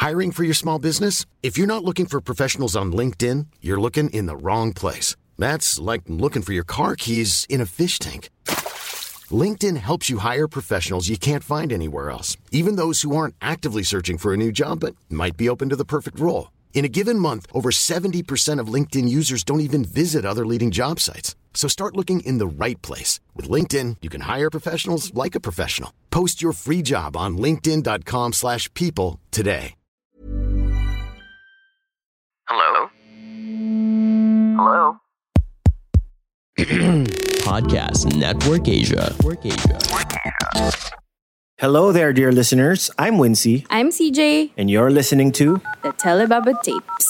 Hiring for your small business? If you're not looking for professionals on LinkedIn, you're looking in the wrong place. That's like looking for your car keys in a fish tank. LinkedIn helps you hire professionals you can't find anywhere else, even those who aren't actively searching for a new job but might be open to the perfect role. In a given month, over 70% of LinkedIn users don't even visit other leading job sites. So start looking in the right place. With LinkedIn, you can hire professionals like a professional. Post your free job on linkedin.com/people today. Hello? Hello? Podcast Network Asia. Hello there, dear listeners. I'm Wincy. I'm CJ. And you're listening to The Telebaba Tapes.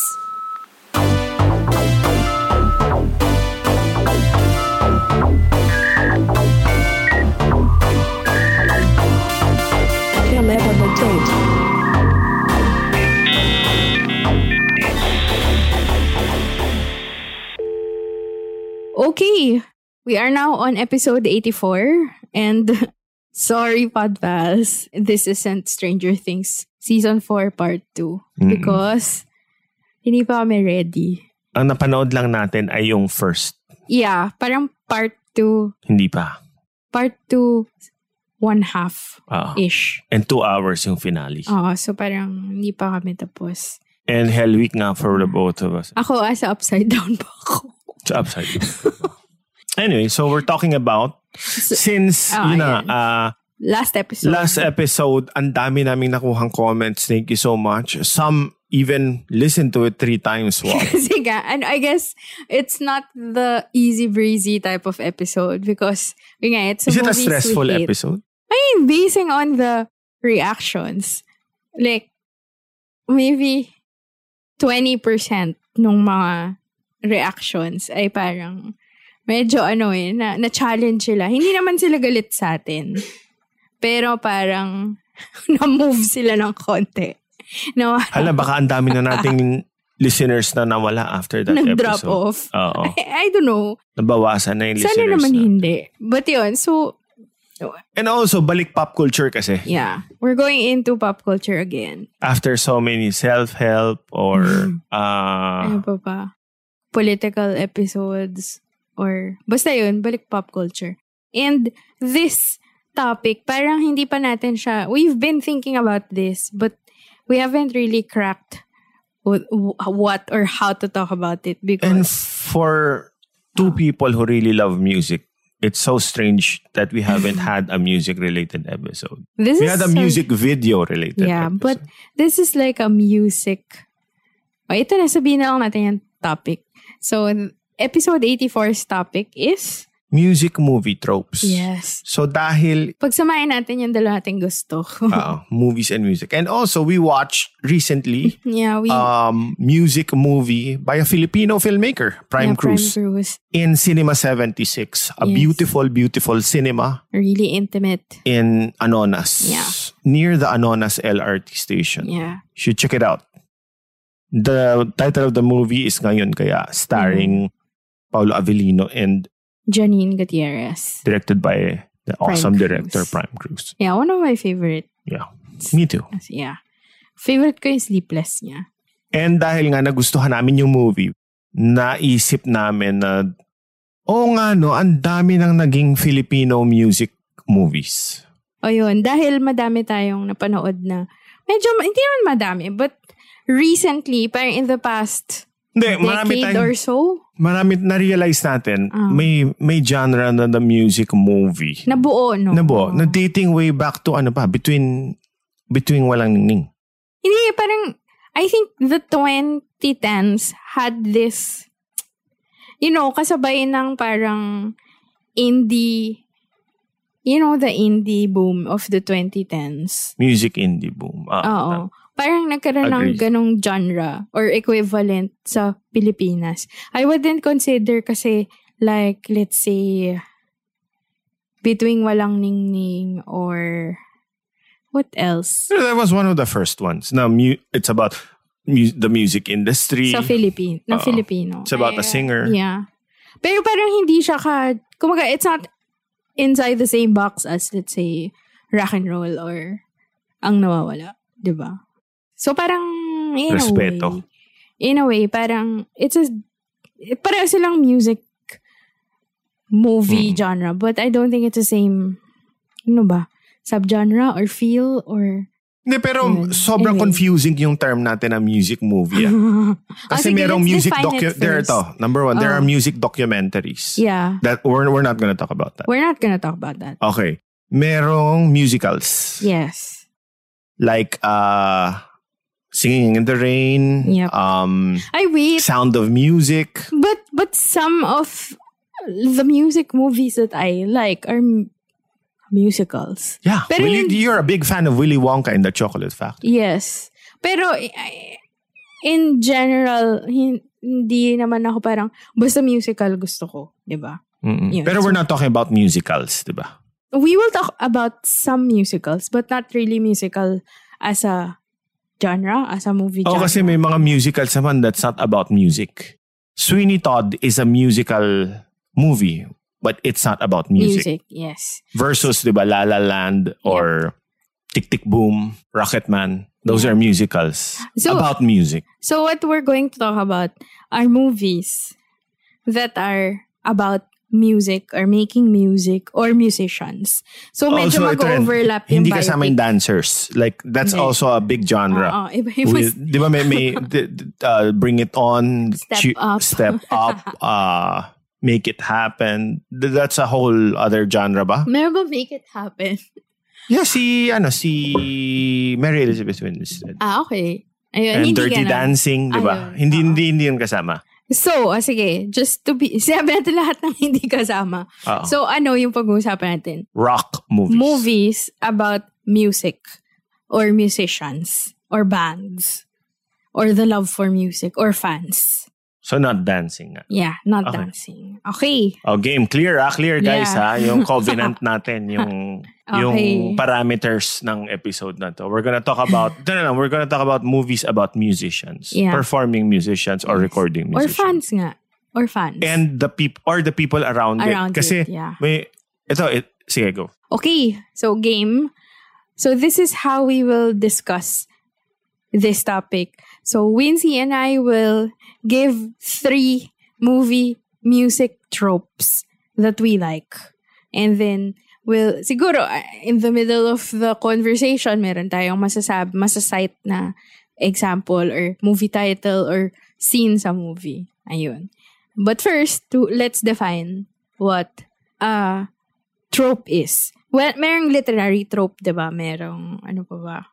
Telebaba Tapes. Okay, we are now on episode 84 and sorry, Podpals, this isn't Stranger Things Season 4 Part 2 because hindi pa kami ready. Ang napanood lang natin ay yung first. Yeah, parang Part 2. Hindi pa. Part 2, 1/2-ish. And 2 hours yung finale. So parang hindi pa kami tapos. And Hell Week nga for the both of us. Ako, as upside down pa ako. Sa upside down. Anyway, so we're talking about since, last episode, ang dami naming nakuhang comments. Thank you so much. Some even listened to it 3 times. Wow. Kasi and I guess it's not the easy breezy type of episode because it's Is it a stressful episode? I mean, basing on the reactions, like maybe 20% nung mga reactions ay parang medyo na-challenge sila. Hindi naman sila galit sa atin. Pero parang na-move sila ng konti. Hala, baka ang dami na nating listeners na nawala after that nag-drop episode. Off. I don't know. Nabawasan na yung listeners. Sana naman na. hindi. But yun, so... And also, balik pop culture kasi. Yeah. We're going into pop culture again. After so many self-help or... ano pa? Political episodes or basta yun, balik pop culture. And this topic, parang hindi pa natin siya, we've been thinking about this, but we haven't really cracked what or how to talk about it. Because, and for 2 people who really love music, it's so strange that we haven't had a music-related episode. We had a music video-related episode. But this is like a music... ito na, sabihin na lang natin yung topic. So, episode 84's topic is... music movie tropes. Yes. So, dahil... pagsamahin natin yung dalawa nating gusto. Movies and music. And also, we watched recently music movie by a Filipino filmmaker, Prime Cruz. In Cinema 76. A beautiful, beautiful cinema. Really intimate. In Anonas. Yeah. Near the Anonas LRT station. Yeah. You should check it out. The title of the movie is Ngayon Kaya, starring Paulo Avellino and Janine Gutierrez. Directed by the awesome director, Prime Cruz. Yeah, one of my favorite. Yeah, me too. Yeah. Favorite ko yung Sleepless niya. And dahil nga nagustuhan namin yung movie, naisip namin na, ang dami nang naging Filipino music movies. Yun, dahil madami tayong napanood na, medyo, hindi naman madami, but recently, parang in the past decade or so. Marami na-realize natin, may genre na the music movie. Nabuo, no? Nabuo. Na-dating way back to between Walang Ningning. Hindi, parang, I think the 2010s had this, kasabay ng parang indie, the indie boom of the 2010s. Music indie boom. Oo. Parang nagkaroon ng ganong genre or equivalent sa Pilipinas. I wouldn't consider kasi like, let's say, Between Walang Ningning or what else? That was one of the first ones. Now, it's about the music industry. Sa Filipino. It's about a singer. Yeah. Pero parang hindi siya kumaga, it's not inside the same box as, let's say, rock and roll or Ang Nawawala. Diba? So parang respeto. In a way, parang pareho silang music movie genre, but I don't think it's the same subgenre or feel or hindi, pero sobrang confusing yung term natin na music movie. Kasi merong music number one, there are music documentaries. Yeah. That we're not gonna talk about that. We're not gonna talk about that. Okay. Merong musicals. Yes. Like Singing in the Rain. Yep. Sound of Music. But some of the music movies that I like are musicals. Yeah. Pero you're a big fan of Willy Wonka and the Chocolate Factory. Yes. Pero in general, hindi naman ako parang basta musical gusto ko, di ba? Pero we're not talking about musicals, di ba? We will talk about some musicals, but not really musical as a genre, as a movie genre. Kasi may mga musicals naman that's not about music. Sweeney Todd is a musical movie, but it's not about music. Yes. Versus, di ba, La La Land or Tick Tick Boom, Rocketman. Those are musicals about music. So what we're going to talk about are movies that are about music or making music or musicians. So medyo mag-overlap yung hindi kasama yung dancers. Like that's also a big genre. Di ba may Bring It On, Step Up, Make It Happen. That's a whole other genre ba? Meron ba Make It Happen? Yeah, si Mary Elizabeth Winstead. Okay. Ayun, and Dirty Dancing, di ba? Hindi yun kasama. So, sige, just to be, sabi natin lahat ng hindi kasama. So, yung pag-uusapan natin? Rock movies. Movies about music or musicians or bands or the love for music or fans. So, not dancing. Yeah, not dancing. Okay. Game. Clear guys ha. Yung covenant natin, yung parameters ng episode na to. We're gonna talk about movies about musicians. Yeah. Performing musicians or recording musicians. Or fans nga. Or fans. And the people around it. Kasi sige, go. Okay. So, game. So, this is how we will discuss this topic. So, Wincy and I will give 3 movie music tropes that we like. And then, siguro, in the middle of the conversation, meron tayong masasite na example or movie title or scene sa movie. Ayun. But first, let's define what a trope is. Well, merong literary trope, diba? Merong, ano pa ba?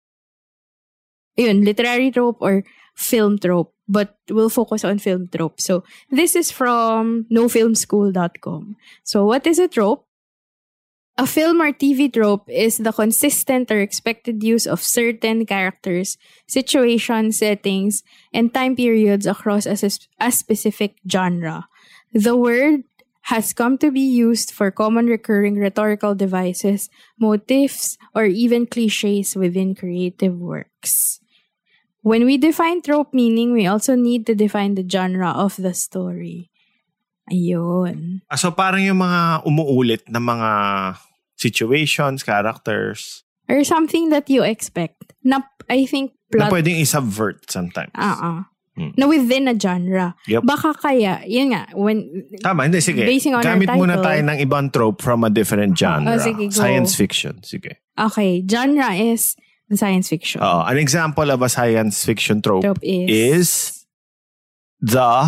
Ayun, literary trope or film trope. But we'll focus on film trope. So, this is from nofilmschool.com. So, what is a trope? A film or TV trope is the consistent or expected use of certain characters, situations, settings, and time periods across a specific genre. The word has come to be used for common recurring rhetorical devices, motifs, or even cliches within creative works. When we define trope meaning, we also need to define the genre of the story. Ayun. So parang yung mga umuulit na mga situations, characters. Or something that you expect. Na, I think, plot. Na pwedeng i-subvert sometimes. Na within a genre. Yep. Baka kaya, yun nga, tama, hindi, sige. Basing on gamit our title, muna tayo ng ibang trope from a different genre. Sige, science fiction. Sige. Okay, genre is science fiction. An example of a science fiction trope is the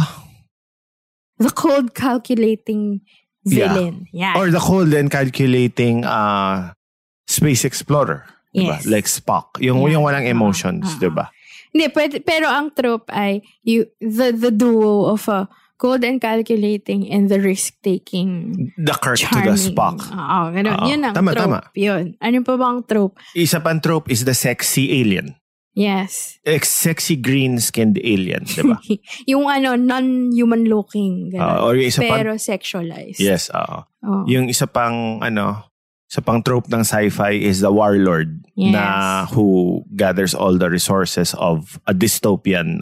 cold calculating villain. Yeah. Or the cold and calculating space explorer. Yes. Diba? Like Spock. Yung walang emotions, diba? Hindi, pero ang trope ay the duo of a cold and calculating and the risk-taking. The Kirk charming. To the Spock. Ganun. Yun ang trope. Tama. Yun. Ano pa bang trope? Isa pang trope is the sexy alien. Yes. Sexy green-skinned alien, diba? Yung non-human looking. Or yung isa pero sexualized. Yes, Yung isa pang trope ng sci-fi is the warlord na who gathers all the resources of a dystopian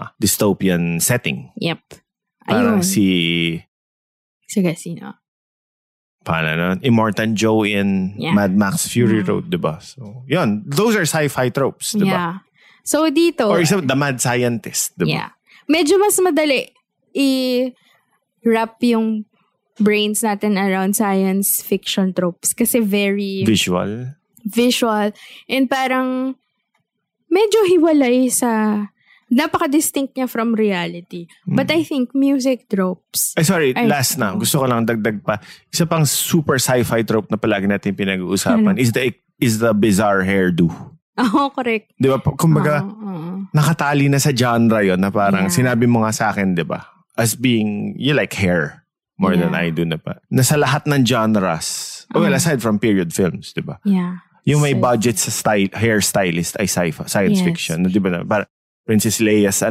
setting. Yep. Parang Sige, sino? Paano Immortan Joe in Mad Max Fury Road, diba? So, yun. Those are sci-fi tropes, diba? Yeah. So, dito... Or isa, The Mad Scientist, diba? Yeah. Medyo mas madali i-wrap yung brains natin around science fiction tropes kasi very... Visual. And parang medyo hiwalay sa... Napaka-distinct niya from reality. But I think music tropes... last na. Gusto ko lang dagdag pa. Isa pang super sci-fi trope na palagi natin pinag-uusapan is the bizarre hairdo. Correct. Di ba? Kumbaga, nakatali na sa genre yon na parang sinabi mo nga sa akin, di ba? As being, you like hair more than I do na pa. Nasa lahat ng genres. Well, aside from period films, di ba? Yeah. Yung may budget sa hairstylist ay science fiction. Di ba na? Princess Leia's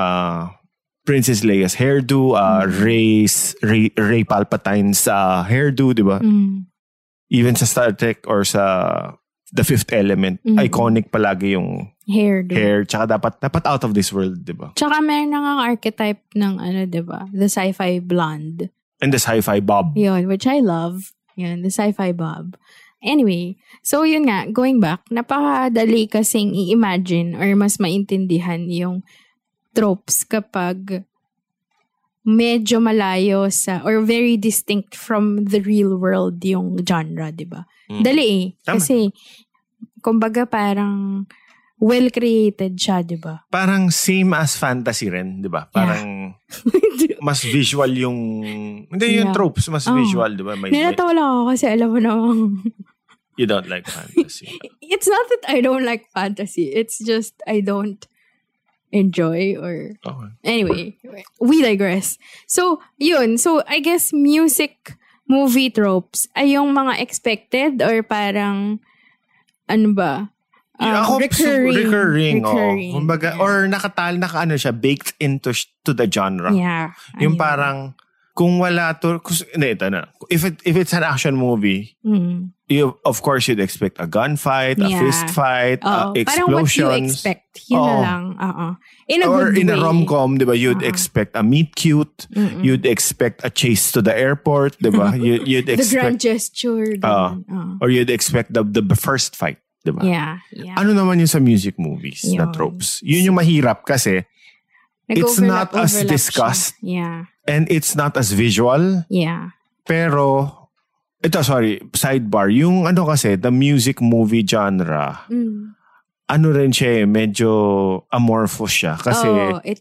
hairdo, Ray Palpatine's hairdo, di ba? Even sa Star Trek or sa The Fifth Element, iconic palagi yung hair. Tsaka dapat out of this world, di ba? Tsaka meron nga archetype ng di ba? The sci-fi blonde. And the sci-fi bob. Yun, which I love. Yun, the sci-fi bob. Anyway, so yun nga, going back, napakadali kasing i-imagine or mas maintindihan yung tropes kapag medyo malayo sa, or very distinct from the real world yung genre, di ba? Dali kasi, kumbaga parang well-created siya, di ba? Parang same as fantasy rin, di ba? Parang mas visual yung... Hindi, yung tropes, mas visual, di ba? Nilatawa lang ako kasi alam mo namang... You don't like fantasy. It's not that I don't like fantasy. It's just I don't enjoy or... Okay. Anyway, we digress. So, yun. So, I guess music movie tropes ay yung mga expected or parang ano ba? Recurring. Kumbaga, or naka-ano siya, baked into to the genre. Yeah. Yung parang, kung wala to, ito na. If it's an action movie, of course, you'd expect a gunfight, a fist fight, explosions. Parang what you expect. Yun na lang. In a good way. Or in a rom-com, di ba, you'd expect a meet cute, you'd expect a chase to the airport, di ba? You'd expect... The grand gesture. Or you'd expect the first fight. Diba? Yeah. Ano naman yun sa music movies na tropes? Yun yung mahirap kasi it's not as discussed. Yeah. And it's not as visual. Yeah. Pero, sidebar. Yung kasi, the music movie genre, ano rin siya medyo amorphous siya. Kasi,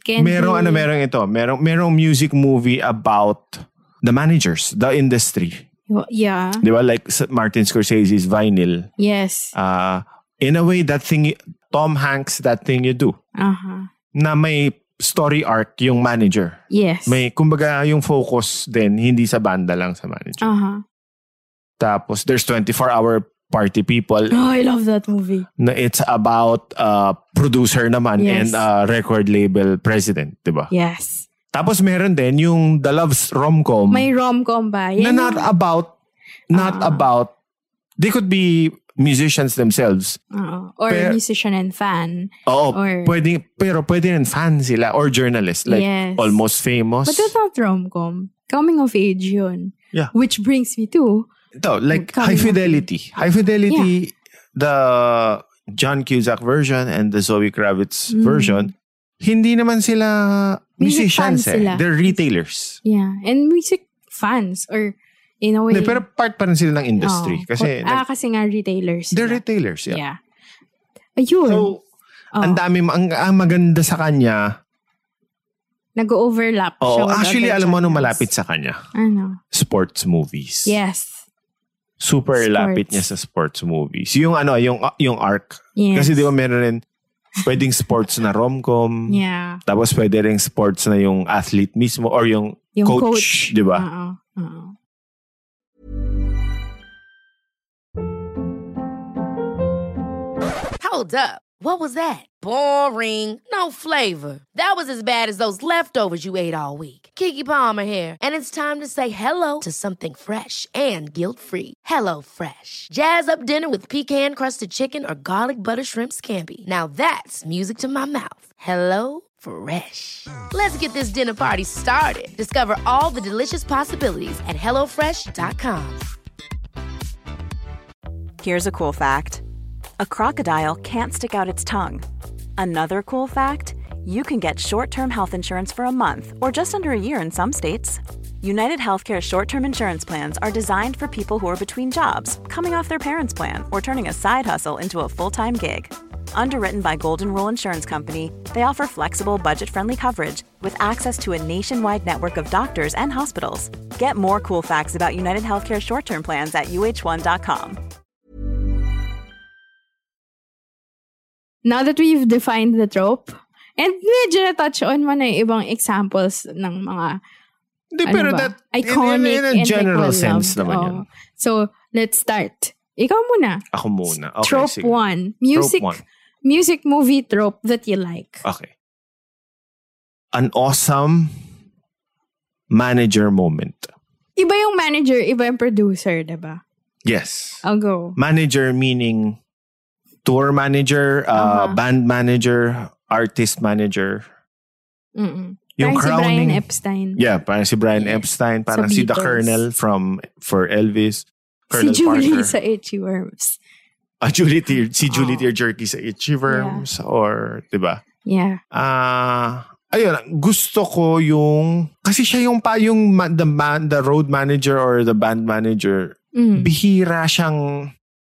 merong music movie about the managers, the industry. Yeah. Di ba? Like Martin Scorsese's Vinyl. Yes. In a way, that thing, Tom Hanks, That Thing You Do. Na may story arc yung manager. Yes. May, kumbaga, yung focus din, hindi sa banda lang sa manager. Tapos, there's 24-Hour Party People. Oh, I love that movie. Na it's about producer naman and record label president. Di ba? Yes. Tapos meron din yung The Love's rom-com. May rom-com ba? Yan na not about, they could be musicians themselves. Or musician and fan. Pero pwede rin fan sila or journalist. Like Almost Famous. But that's not rom-com. Coming of age yun. Yeah. Which brings me to... like High Fidelity. High Fidelity, the John Cusack version and the Zoe Kravitz version, hindi naman sila musicians sila. They're retailers. Yeah. And music fans or in a way. Pero part pa rin sila ng industry. Kasi nga retailers. They're retailers, yeah. Ayun. So, ang dami, ang maganda sa kanya. Nag-overlap siya. Actually, alam mo anong malapit sa kanya? Ano? Sports movies. Yes. Super lapit niya sa sports movies. Yung yung arc. Yes. Kasi di ba meron rin pwedeng sports na rom-com. Yeah. Tapos pwede rin sports na yung athlete mismo or yung coach. Di ba? Hold up. What was that? Boring. No flavor. That was as bad as those leftovers you ate all week. Keke Palmer here. And it's time to say hello to something fresh and guilt-free. HelloFresh. Jazz up dinner with pecan-crusted chicken or garlic butter shrimp scampi. Now that's music to my mouth. HelloFresh. Let's get this dinner party started. Discover all the delicious possibilities at HelloFresh.com. Here's a cool fact. A crocodile can't stick out its tongue. Another cool fact, you can get short-term health insurance for a month or just under a year in some states. United Healthcare short-term insurance plans are designed for people who are between jobs, coming off their parents' plan, or turning a side hustle into a full-time gig. Underwritten by Golden Rule Insurance Company, they offer flexible, budget-friendly coverage with access to a nationwide network of doctors and hospitals. Get more cool facts about United Healthcare short-term plans at uh1.com. Now that we've defined the trope, and medyo na-touch on mo na yung ibang examples ng mga pero that, iconic in a general sense naman yun. So, let's start. Ikaw muna. Ako muna. Okay, trope sige. 1. Music movie trope that you like. Okay. An awesome manager moment. Iba yung manager, iba yung producer, diba? Yes. I'll go. Manager meaning tour manager, band manager, artist manager. Mm-mm. Yung parang crowning, si Brian Epstein. Yeah, parang si Brian Epstein. Parang si The Colonel for Elvis. Colonel si Julie Parker. Sa Itchy Worms. Julie Tearjerky sa Itchy Worms. Yeah. Or, diba? Yeah. Ayun, gusto ko yung, kasi siya yung the road manager or the band manager, bihira siyang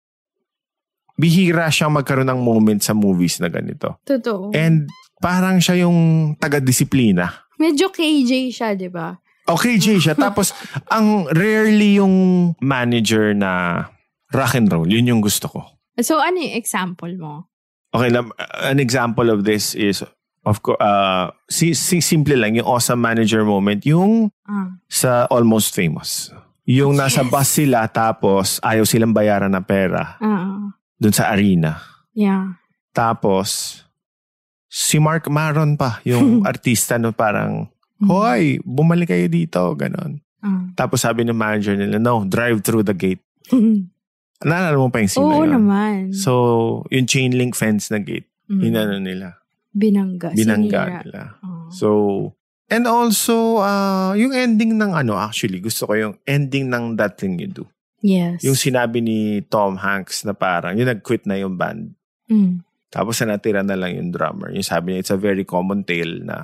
magkaroon ng moment sa movies na ganito. Totoo. And parang siya yung taga-disiplina. Medyo KJ siya, di ba? KJ siya. Tapos, ang rarely yung manager na rock and roll. Yun yung gusto ko. So, ano yung example mo? Okay, an example of this is, of course, simple lang, yung awesome manager moment, yung sa Almost Famous. Yung nasa bus sila, tapos ayaw silang bayaran na pera. Dun sa arena. Yeah. Tapos, si Mark Maron pa, yung artista no parang, hoy, bumalik kayo dito, ganon. Tapos sabi ng manager nila, no, drive through the gate. Naalala mo pa yung scene na yun? Oo naman. So, yung chain link fence na gate, hinano nila. Binangga nila. So, and also, yung ending ng actually, gusto ko yung ending ng That Thing You Do. Yes. Yung sinabi ni Tom Hanks na parang, yung nag-quit na yung band. Tapos natira na lang yung drummer. Yung sabi niya, it's a very common tale na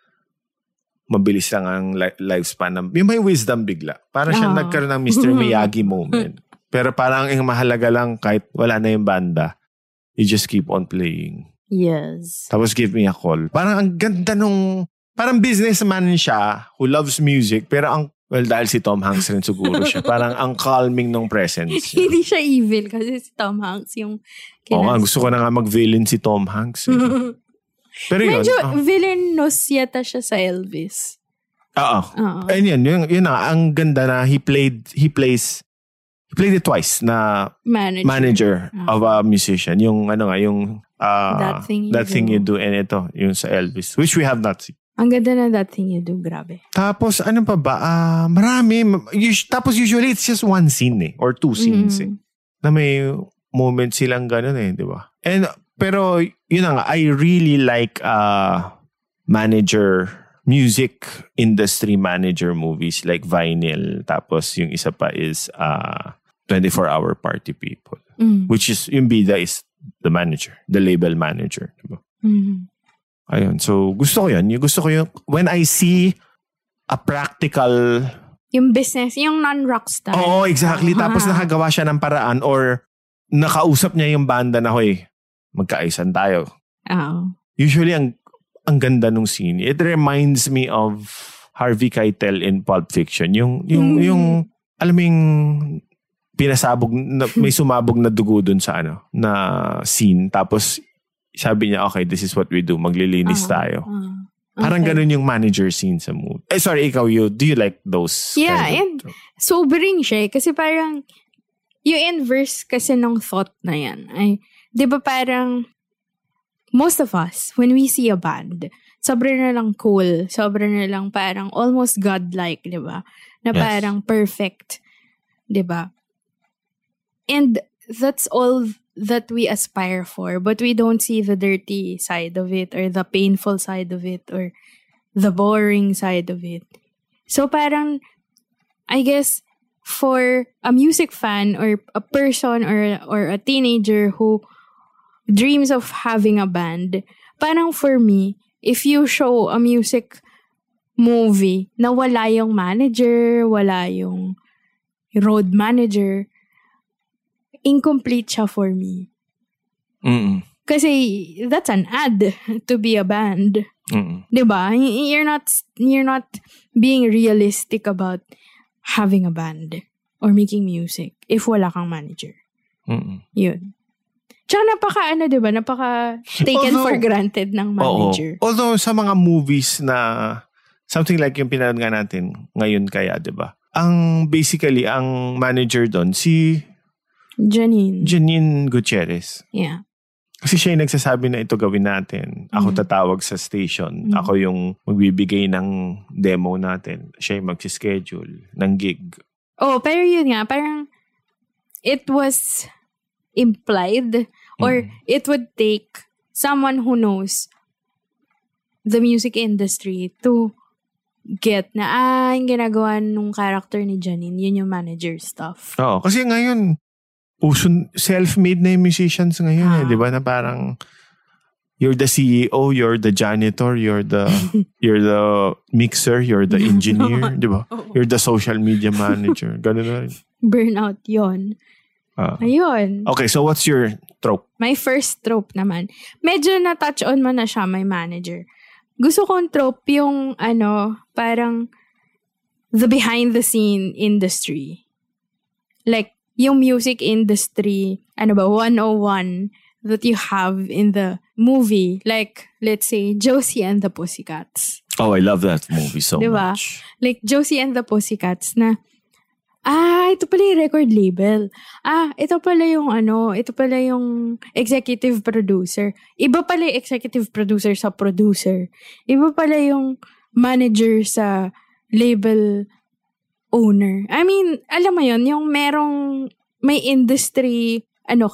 mabilis lang ang lifespan. Yung may wisdom bigla. Parang siya nagkaroon ng Mr. Miyagi moment. Pero parang yung mahalaga lang kahit wala na yung banda, you just keep on playing. Yes. Tapos give me a call. Parang ang ganda nung, parang businessman siya who loves music, pero dahil si Tom Hanks rin siguro siya. Parang ang calming nung presence. Hindi siya evil kasi si Tom Hanks yung gusto ko na nga mag-villain si Tom Hanks. Pero medyo villainous yata siya sa Elvis. And yun na, ang ganda na he played it twice na manager of a musician. Yung yung That Thing You Do and ito, yung sa Elvis, which we have not seen. Ang ganda na That Thing You Do, grabe. Tapos, ano pa ba? Marami. Tapos usually, it's just one scene or two scenes na may moment silang ganun di ba? Pero, yun nga, I really like music industry manager movies like Vinyl. Tapos, yung isa pa is 24-Hour Party People. Which is, yung bida is the manager, the label manager. Diba? Ayun. So, gusto ko yun. Gusto ko yung, when I see a practical... Yung business, yung non-rockstar. Oo, exactly. Tapos nakagawa siya ng paraan or nakausap niya yung banda na, hoy, magkaayusan tayo. Usually, ang ganda nung scene. It reminds me of Harvey Keitel in Pulp Fiction. Yung alam mo yung pinasabog, may sumabog na dugo dun sa na scene. Tapos, sabi niya, okay, this is what we do. Maglilinis tayo. Parang ganun yung manager scene sa movie. Sorry, ikaw, do you like those? Yeah, and sobering siya. Kasi parang, yung inverse kasi ng thought na yan. Di ba parang, most of us, when we see a band, sobrang na lang cool. Sobrang na lang parang almost godlike, di ba? Na parang perfect. Di ba? And that's all that we aspire for, but we don't see the dirty side of it or the painful side of it or the boring side of it. So parang, I guess, for a music fan or a person or a teenager who dreams of having a band, parang for me, if you show a music movie na wala yung manager, wala yung road manager, incomplete siya for me. Mm-mm. Kasi that's an ad to be a band. Mm-mm. Diba? You're not being realistic about having a band or making music if wala kang manager. Mm-mm. Yun. Tsaka diba? Napaka taken for granted ng manager. Although sa mga movies na something like yung pinanood nga natin ngayon kaya, diba? Basically, ang manager doon, si Janine Gutierrez. Yeah. Kasi siya yung nagsasabi na ito gawin natin. Ako tatawag sa station. Ako yung magbibigay ng demo natin. Siya yung magsischedule ng gig. Oh, pero yun nga, parang it was implied or it would take someone who knows the music industry to get na, yung ginagawa nung character ni Janine, yun yung manager stuff. Oo, kasi ngayon, self-made na yung musicians ngayon di ba? Na parang, you're the CEO, you're the janitor, you're the mixer, you're the engineer, di ba? You're the social media manager. Ganun na rin. Burnout yun. Ayun. Okay, so what's your trope? My first trope naman. Medyo na-touch on mo na siya, my manager. Gusto kong trope yung, parang the behind-the-scene industry. Like, yung music industry, 101 that you have in the movie. Like, let's say, Josie and the Pussycats. Oh, I love that movie so diba? much. Like, Josie and the Pussycats na, ito pala yung record label. Ito pala yung executive producer. Iba pala yung executive producer sa producer. Iba pala yung manager sa label owner. I mean, alam mo yun, yung may industry,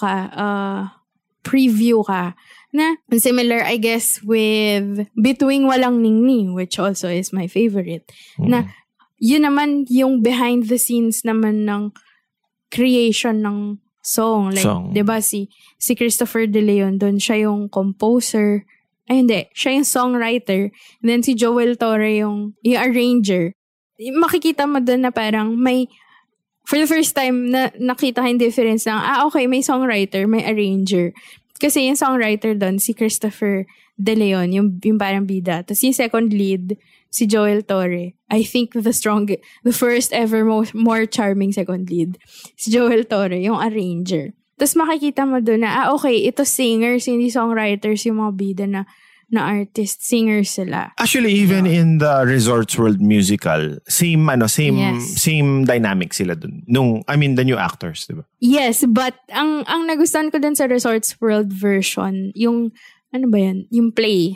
preview ka, na similar, I guess, with Bituing Walang Ningning, which also is my favorite, na yun naman yung behind the scenes naman ng creation ng song. Like, diba, si Christopher De Leon, doon siya yung composer. Siya yung songwriter. And then si Joel Torre yung arranger. Makikita mo doon na parang for the first time na nakita ko yung difference ng, okay, may songwriter, may arranger. Kasi yung songwriter doon, si Christopher De Leon, yung parang bida. Tapos yung second lead, si Joel Torre. I think the first ever more charming second lead. Si Joel Torre, yung arranger. Tapos makikita mo doon na, okay, ito singers, hindi songwriters, yung mga bida na artist, singers sila. Actually, even in the Resorts World musical, same dynamic sila dun. The new actors, diba? Yes, but ang nagustuhan ko dun sa Resorts World version, yung, yung play,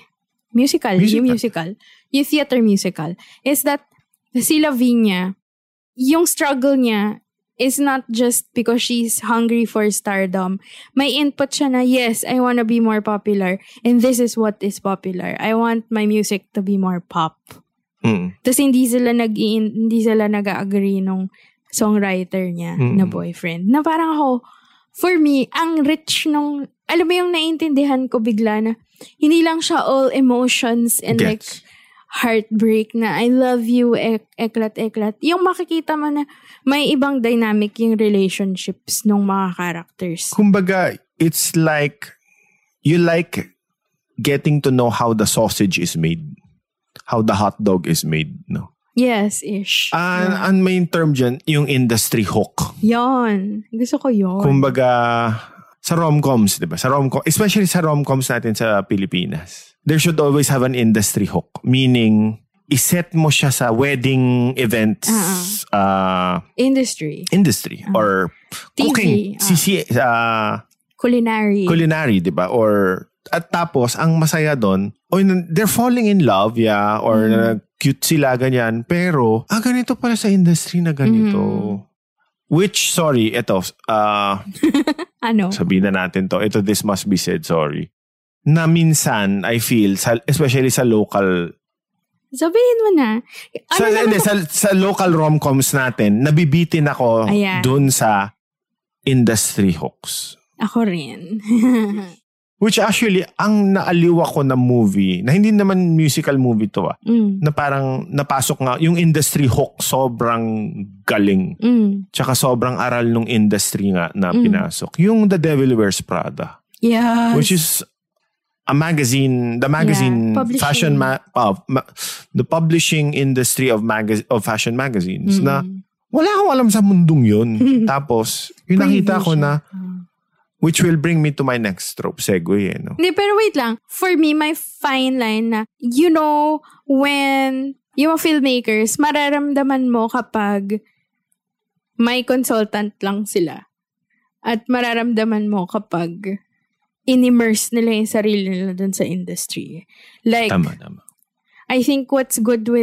yung theater musical, is that si Lavinia, yung struggle niya is not just because she's hungry for stardom. May input siya na, yes, I want to be more popular and this is what is popular. I want my music to be more pop. Tapos hindi sila nag-agree nung songwriter niya na boyfriend. Na parang ako, for me, ang rich nung, alam mo yung naiintindihan ko bigla na, hindi lang siya all emotions and like heartbreak na I love you, eklat. Yung makikita mo na may ibang dynamic yung relationships ng mga characters. Kumbaga, it's like, you like getting to know how the sausage is made. How the hot dog is made, no? Yes-ish. Ang main term dyan, yung industry hook. Yon. Gusto ko yon. Kumbaga, sa rom-coms, diba? Especially sa rom-coms natin sa Pilipinas. There should always have an industry hook. Meaning, iset mo siya sa wedding events. Industry. Or TV, cooking. Culinary, diba? At tapos, ang masaya doon, they're falling in love, or cute sila, ganyan. Pero, ganito pala sa industry na ganito. Which, sorry, ito. Sabihin na natin to. This must be said, sorry. Na minsan, I feel, especially sa local... Sabihin mo na. Sa local rom-coms natin, nabibitin ako dun sa industry hooks. Ako rin. Which actually, ang naaliw ako na movie, na hindi naman musical movie to na parang napasok nga, yung industry hook, sobrang galing. Tsaka sobrang aral nung industry nga na pinasok. Yung The Devil Wears Prada. Yes. Which is a magazine, the magazine, fashion, the publishing industry of fashion magazines na wala akong alam sa mundong yun. Tapos, yung nakita ko na, which will bring me to my next trope segue, no? Hindi, pero wait lang. For me, my fine line na, when yung filmmakers, mararamdaman mo kapag may consultant lang sila. At mararamdaman mo kapag in-immerse nila yung sarili nila dun sa industry. Like, tama. I think what's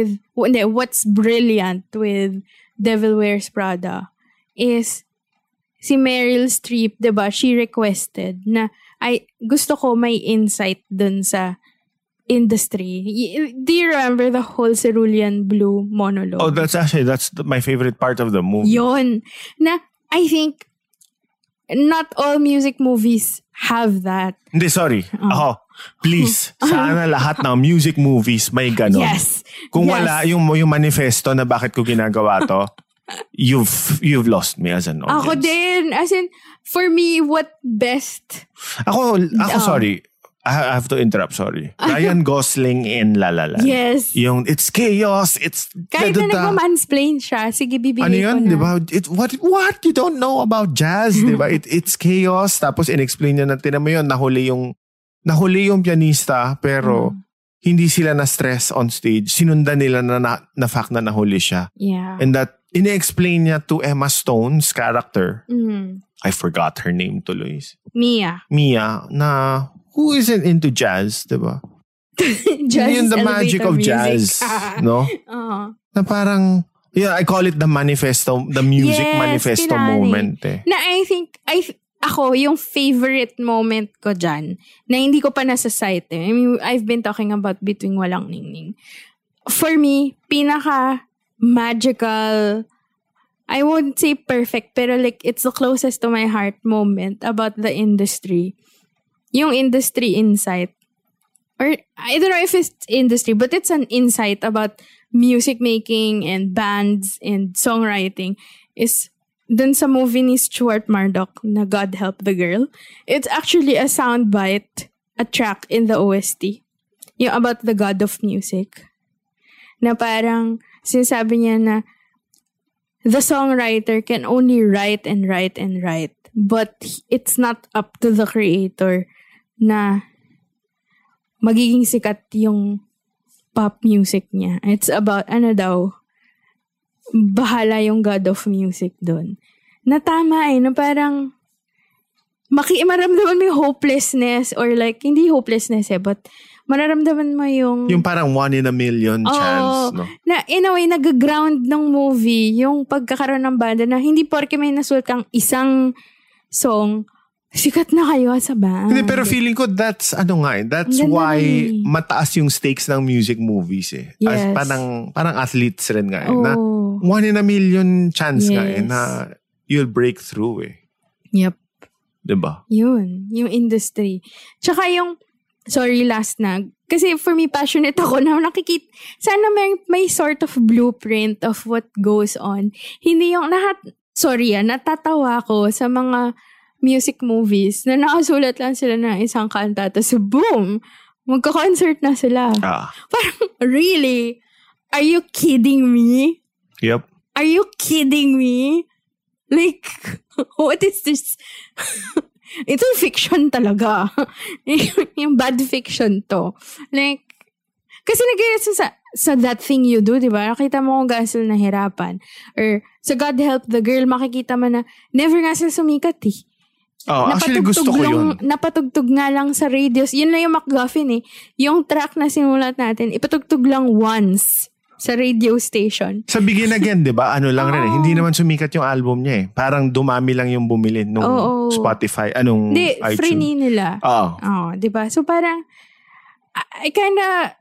brilliant with Devil Wears Prada is si Meryl Streep, diba, she requested na gusto ko may insight dun sa industry. Do you remember the whole Cerulean Blue monologue? Oh, that's my favorite part of the movie. Yon. Na, I think, not all music movies have that. Hindi, sorry. Please, sana lahat ng music movies may ganon. Yes. Kung wala yung manifesto na bakit ko ginagawa to, you've lost me as an audience. Ako din. As in, for me, what best? Ako sorry. I have to interrupt, sorry. Ryan Gosling in La La Land. Yes. Yung, it's chaos, it's... Kahit na nagmamansplain siya, sige, bibigay ko na. Ano yun, diba? What? You don't know about jazz, diba? It's chaos. Tapos in-explain niya na, tinan mo yun, nahuli yung pianista, pero hindi sila na-stress on stage. Sinundan nila na fact na nahuli siya. Yeah. And that, in-explain niya to Emma Stone's character. I forgot her name tuloy. Mia, na... Who isn't into jazz, diba? Jazz yun the magic of music. jazz, no? Na parang, I call it the manifesto, the music manifesto moment. Na I think, ako, yung favorite moment ko dyan, na hindi ko pa nasa site. I mean, I've been talking about Between Walang Ningning. For me, pinaka magical, I won't say perfect, pero like, it's the closest to my heart moment about the industry. Yung industry insight, or I don't know if it's industry, but it's an insight about music making and bands and songwriting, is dun sa movie ni Stuart Murdoch na God Help the Girl. It's actually a soundbite, a track in the OST, yung about the God of Music, na parang sinasabi niya na the songwriter can only write and write and write, but it's not up to the creator na magiging sikat yung pop music niya. It's about, bahala yung God of Music doon. Na tama na parang maramdaman mo yung hopelessness, or like, hindi hopelessness but mararamdaman mo yung parang 1 in a million chance, no? Na in a way, nag-ground ng movie yung pagkakaroon ng banda na hindi porke may nasulat kang isang song, sikat na kayo sa band. Hindi, pero feeling ko that's why mataas yung stakes ng music movies Yes. As parang athletes rin nga na 1 in a million chance nga na you'll break through Yep. Diba? Yun, yung industry. Tsaka yung, sorry, last na. Kasi for me, passionate ako na nakikita, sana may sort of blueprint of what goes on. Hindi yung natatawa ko sa mga music movies na nakasulat lang sila ng isang kanta, tapos boom, magka-concert na sila. Parang, really? Are you kidding me? Yep. Are you kidding me? Like, what is this? Ito fiction talaga. Yung bad fiction to. Like, kasi sa That Thing You Do, di ba? Nakita mo kung gaano sila nahirapan. Or sa God Help the Girl, makikita mo na never nga sila sumikat actually gusto ko yun. Napatugtog nga lang sa radios. Yun lang yung MacGuffin Yung track na sinulat natin, ipatugtog lang once sa radio station. Sa Begin Again, di ba? Hindi naman sumikat yung album niya Parang dumami lang yung bumili nung Spotify, iTunes. Free nila. Di ba? So parang, I kinda...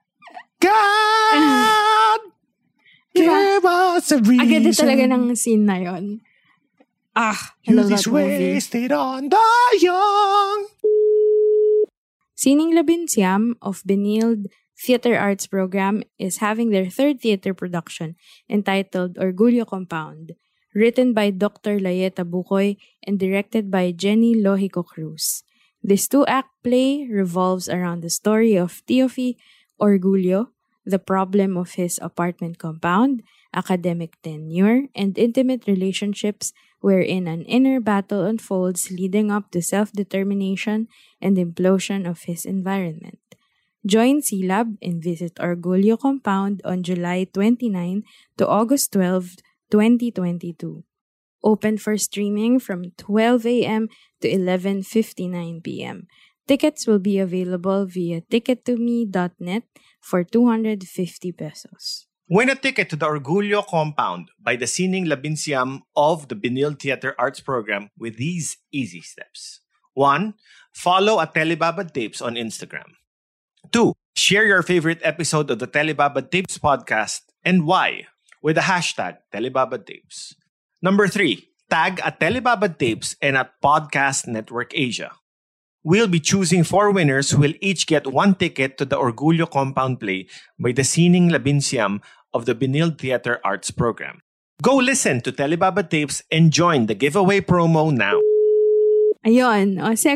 God! Give us a reason. Agad talaga ng scene na yun. I love that movie. Wasted on the young. Sining Labinsiam of Benilde Theater Arts Program is having their third theater production entitled Orgullo Compound, written by Dr. Layeta Bukoy and directed by Jenny Lohico Cruz. This 2-act play revolves around the story of Teofi Orgullo, the problem of his apartment compound, academic tenure, and intimate relationships wherein an inner battle unfolds leading up to self-determination and implosion of his environment. Join CLAB and visit Orgullo Compound on July 29 to August 12, 2022. Open for streaming from 12 a.m. to 11:59 p.m. Tickets will be available via tickettome.net for 250 pesos. Win a ticket to the Orgullo Compound by the Sining Labinsiam of the Benilde Theater Arts Program with these easy steps. 1. Follow at Telebabad Tapes on Instagram. 2. Share your favorite episode of the Telebabad Tapes podcast and why with the hashtag Telebabad Tapes. Number 3. Tag at Telebabad Tapes and at Podcast Network Asia. We'll be choosing 4 winners who will each get 1 ticket to the Orgullo Compound play by the Sining Labinsiam of the Benilde Theater Arts Program. Go listen to Telebabad Tapes and join the giveaway promo now. Ayun,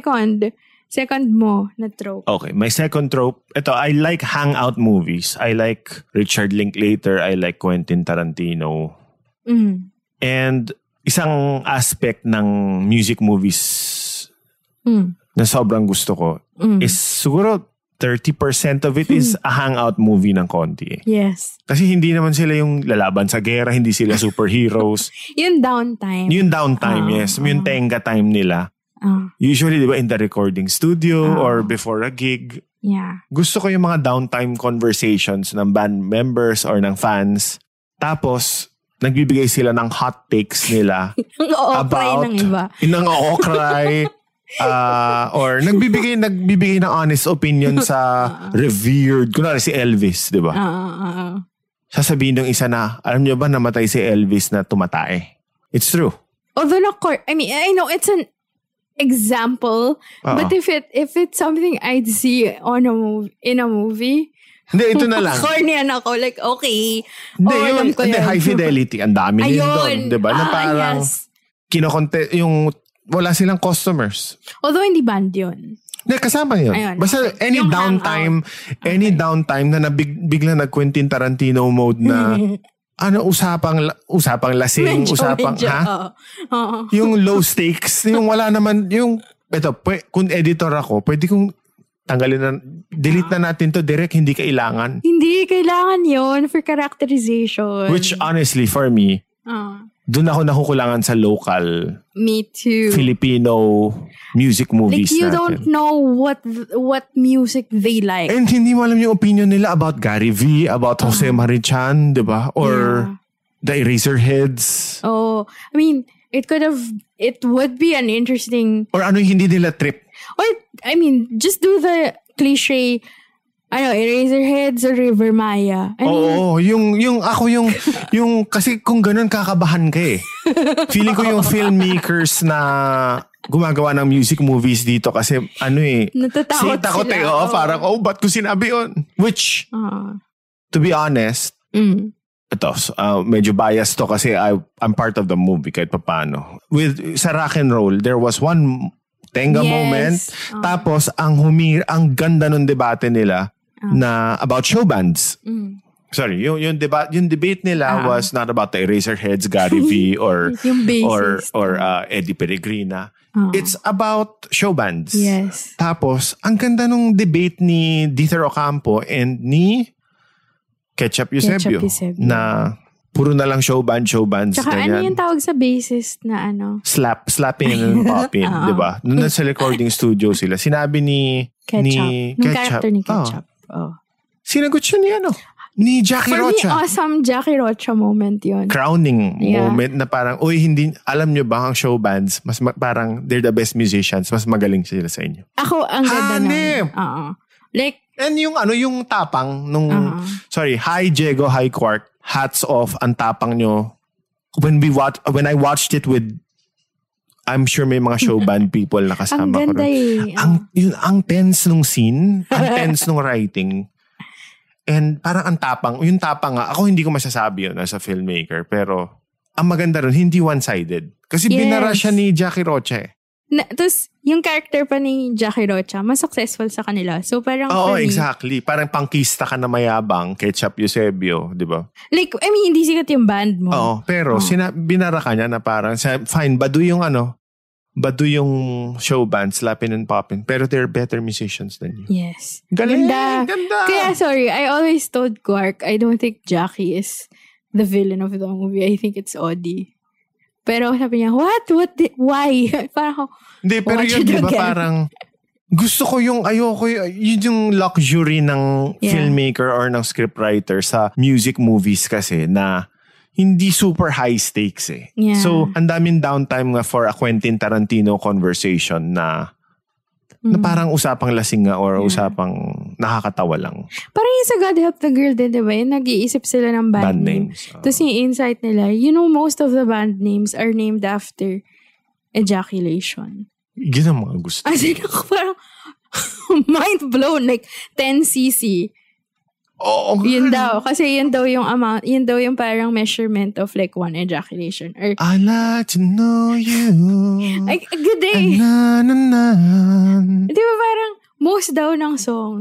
second mo na trope. Okay, my second trope. Ito, I like hangout movies. I like Richard Linklater. I like Quentin Tarantino. Mm. And isang aspect ng music movies na sobrang gusto ko is siguro 30% of it is a hangout movie ng konti. Yes. Kasi hindi naman sila yung lalaban sa gera, hindi sila superheroes. Yung downtime. Yung downtime, yes. Yung tenga time nila. Usually, di ba, in the recording studio or before a gig. Yeah. Gusto ko yung mga downtime conversations ng band members or ng fans. Tapos, nagbibigay sila ng hot takes nila about ng iba. Nang-o-cry. Or nagbibigay ng honest opinion sa revered. Kunwari si Elvis, di ba? Sasabihin ng isa na, alam niyo ba namatay si Elvis na tumatay? It's true. Although I know it's an example, but if it's something I'd see in a movie, hindi, ito na lang. Cornyan ako, like, okay. Hindi, High Fidelity. Ang dami din doon, di ba? Na parang, yung wala silang customers. Although hindi band yun. Hindi, kasama yun. Ayun, basta any downtime na bigla nag-Quentin Tarantino mode na usapang lasing, yung low stakes, yung wala naman, kung editor ako, pwede kong delete na natin to direct, hindi kailangan. Hindi kailangan yun for characterization. Which honestly, for me, doon ako nakukulangan sa local Me too. Filipino music movies like you natin. Don't know what music they like. And hindi mo alam yung opinion nila about Gary V, about Jose Marichan, di ba? Or the Eraserheads. Oh, I mean, it would be an interesting... Or ano yung hindi nila trip. Or, I mean, just do the cliche... Eraserheads or River Maya. Yung kasi kung ganun kakabahan ka eh. Feeling ko yung filmmakers na gumagawa ng music movies dito kasi natatakot sila. Parang, ba't ko sinabi yun? Which, to be honest, ito, medyo biased to kasi I'm part of the movie kahit papano. Sa rock and roll, there was one tenga moment. Tapos, ang ganda ng debate nila na about show bands. Sorry, yung debate nila was not about the Eraserheads, Gary V, or Eddie Peregrina. It's about show bands. Yes. Tapos, ang ganda nung debate ni Dieter Ocampo and ni Ketchup Eusebio. Na puro na lang show bands. Tsaka ano yung tawag sa bassist na ano? Slapping and popping, di ba? Nung nasa recording studio sila, sinabi ni Ketchup. Nung character ni Ketchup. Sinagot siya ni Jackie Rocha. For me, awesome Jackie Rocha moment yun. Crowning moment na parang, hindi, alam nyo ba ang show bands, parang they're the best musicians, mas magaling sila sa inyo. Ako, ang ganda nun. Like, and yung tapang nung, hi Diego, hi Quark, hats off, ang tapang nyo. When I watched it with I'm sure may mga show band people na kasama ko. Ang ganda Ang tense nung scene, ang tense nung writing. And parang ang tapang. Yung tapang nga, ako hindi ko masasabi yun as a filmmaker. Pero ang maganda ron, hindi one-sided. Kasi binara siya ni Jackie Rocha Tapos, yung character pa ni Jackie Rocha, mas successful sa kanila. So, parang exactly. Parang pangkista ka na mayabang, Ketchup Eusebio, di ba? Like, I mean, hindi sikat yung band mo. Oo, pero binara ka niya na parang, fine, Badu yung show band, slapping and popping. Pero they're better musicians than you. Yes. Ganda. Kaya, sorry, I always told Quark, I don't think Jackie is the villain of the movie. I think it's Audie. Pero sabi niya, what? Why? Parang hindi, pero yun, di ba, parang, gusto ko yun yung luxury ng filmmaker or ng scriptwriter sa music movies kasi na hindi super high stakes eh. Yeah. So, ang daming downtime nga for a Quentin Tarantino conversation na parang usapang lasing nga or usapang nakakatawa lang. Parang yung sa God Help the Girl din, diba? Yung nag-iisip sila ng band names. Tapos yung insight nila, most of the band names are named after ejaculation. Yun ang mga gusto. As in, ako parang mind blown. Like, 10cc. Oo. Yun daw. Kasi yun daw yung amount, yun daw yung parang measurement of like one ejaculation. Or, I like to know you. Ay, good day. Di ba parang most daw ng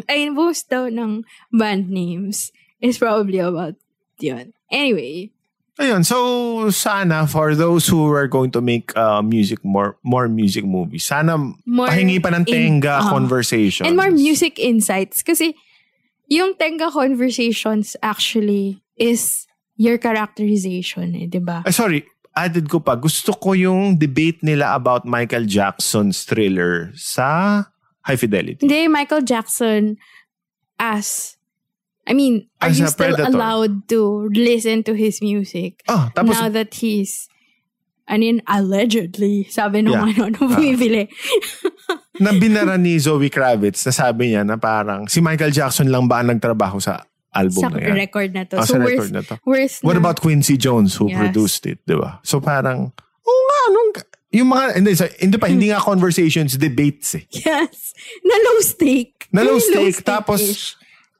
band names is probably about yun. Anyway. Ayun, so sana for those who are going to make more music movies, sana pahingi pa ng Tenga conversations. And more music insights. Kasi yung Tenga conversations actually is your characterization diba? Sorry, added ko pa. Gusto ko yung debate nila about Michael Jackson's Thriller sa High Fidelity. Hindi, Michael Jackson are you still Predator allowed to listen to his music tapos, now that he's allegedly, sabi nung bumibili. Na binara ni Zoe Kravitz, nasabi niya na parang si Michael Jackson lang ba nagtrabaho sa album na yan? Sa record na to. So record na to. What about Quincy Jones who produced it, di ba? So parang, yung mga, hindi nga conversations, debates eh. Yes. Na low stake. Tapos,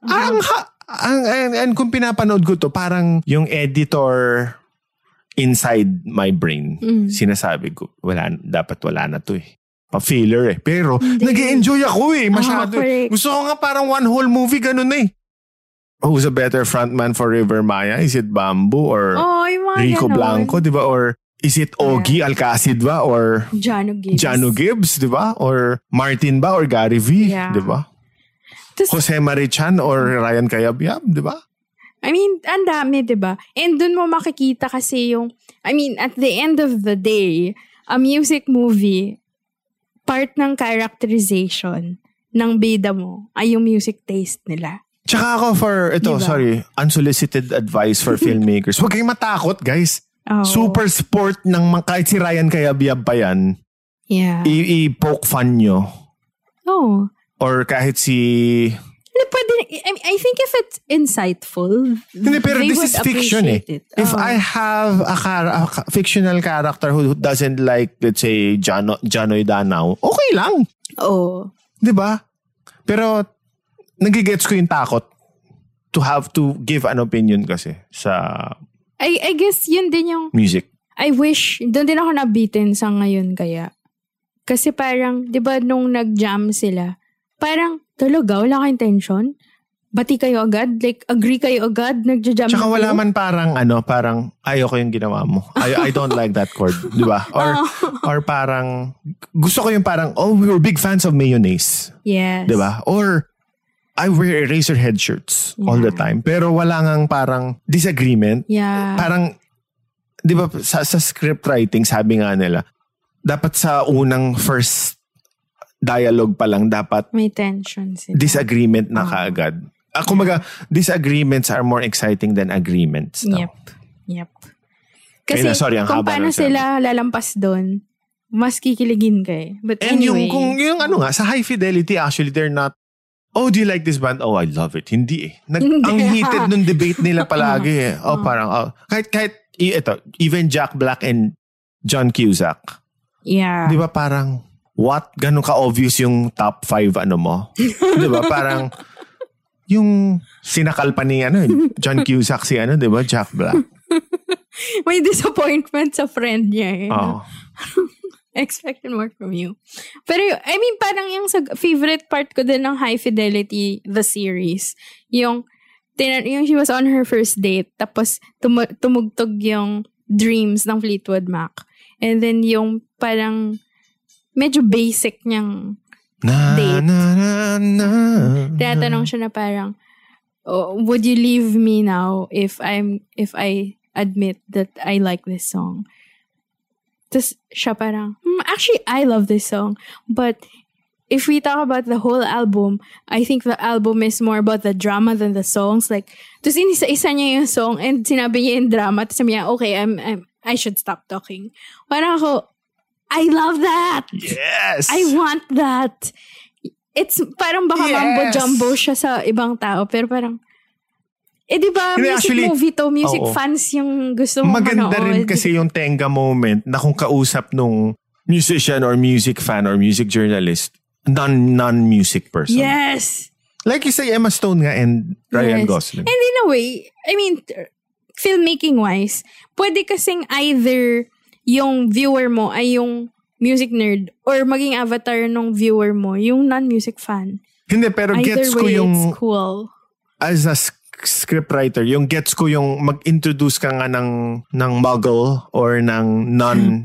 and kung pinapanood ko to, parang yung editor inside my brain, sinasabi ko, dapat wala na to eh. Pa-filler eh. Pero, nag-enjoy ako eh. Masyado eh. Gusto ko nga parang one whole movie, ganun eh. Who's a better frontman for River Maya? Is it Bamboo or Rico Blanco, di ba? Or is it Ogie Alcacid ba? Or Jano Gibbs, di ba? Or Martin ba? Or Gary V, di ba? Jose Marichan or Ryan Cayabyab, di ba? Ang dami, di ba? And dun mo makikita kasi yung, at the end of the day, a music movie, part ng characterization ng bida mo ay yung music taste nila. Tsaka ako unsolicited advice for filmmakers. Huwag kayong matakot, guys. Super sport ng kahit si Ryan Cayabyab pa yan. Yeah. I-poke fun nyo. Oh. Or kahit si... I think if it's insightful, pero this is fiction eh. If I have a fictional character who doesn't like, let's say, Janoy Danao, okay lang. Oh. Diba? Pero, nagigets ko yung takot to have to give an opinion kasi sa... I guess yun din yung... music. I wish, doon din ako nabitin sa ngayon kaya. Kasi parang, di ba nung nag-jam sila, parang, talaga, wala kayong tension? Bati kayo agad? Like, agree kayo agad? Nagja-jam Tsaka wala man parang, ayoko yung ginawa mo. I don't like that chord. Di ba? Or parang, gusto ko yung parang, we were big fans of mayonnaise. Yes. Di ba? Or, I wear Eraserhead shirts all the time. Pero wala ngang parang disagreement. Yeah. Parang, di ba, sa script writing, sabi nga nila, dapat sa unang first dialogue pa lang, dapat may tension sila. Disagreement na kaagad. Kumbaga, disagreements are more exciting than agreements. No? Yep. Kasi kung paano sila lalampas doon, mas kikiligin kayo. But and anyway. yung sa High Fidelity, actually, they're not, do you like this band? Oh, I love it. Hindi eh. Ang heated nung debate nila palagi eh. Parang, kahit ito, even Jack Black and John Cusack, Yeah. Di ba parang, what? Ganun ka-obvious yung top 5 ano mo? Di ba parang, yung sinakal pa ni John Cusack si di ba? Jack Black. May disappointment sa friend niya eh. Oh. Expected more from you. Pero, I mean, parang yung favorite part ko din ng High Fidelity, the series, yung she was on her first date, tapos tumugtog yung Dreams ng Fleetwood Mac. And then yung parang medyo basic niyang date. Tinatanong siya na parang, would you leave me now if I admit that I like this song? Tapos siya parang, actually, I love this song. But if we talk about the whole album, I think the album is more about the drama than the songs. Like, tapos inisa-isa niya yung song and sinabi niya yung drama. Tapos sabi niya, okay, I should stop talking. Parang ako, I love that! Yes! I want that! It's parang baka mambo-jumbo siya sa ibang tao. Pero parang, di ba, movie to, music fans yung gusto mong maganda rin kasi yung tenga moment na kung kausap nung musician or music fan or music journalist, non-music person. Yes! Like you say, Emma Stone nga and Ryan Gosling. And in a way, I mean, filmmaking-wise, pwede kasing either yung viewer mo ay yung music nerd or maging avatar ng viewer mo, yung non-music fan. Hindi, pero either gets ko way, yung... it's cool. As a scriptwriter, yung gets ko yung mag-introduce ka nga ng muggle or ng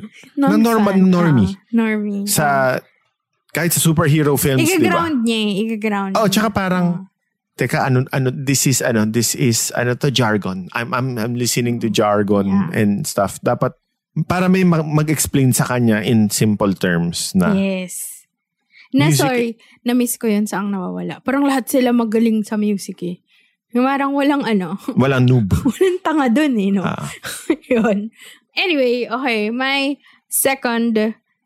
normie. Normie. Sa, kahit sa superhero films, di ba? Igaground niya. Oh, tsaka parang, teka, this is to jargon. I'm listening to jargon and stuff. Dapat, para may mag-explain sa kanya in simple terms na. Yes. Sorry, na-miss ko yun sa Ang Nawawala. Parang lahat sila magaling sa music eh. Yung marang walang walang noob. Walang tanga dun eh, no? Yun. Anyway, okay. My second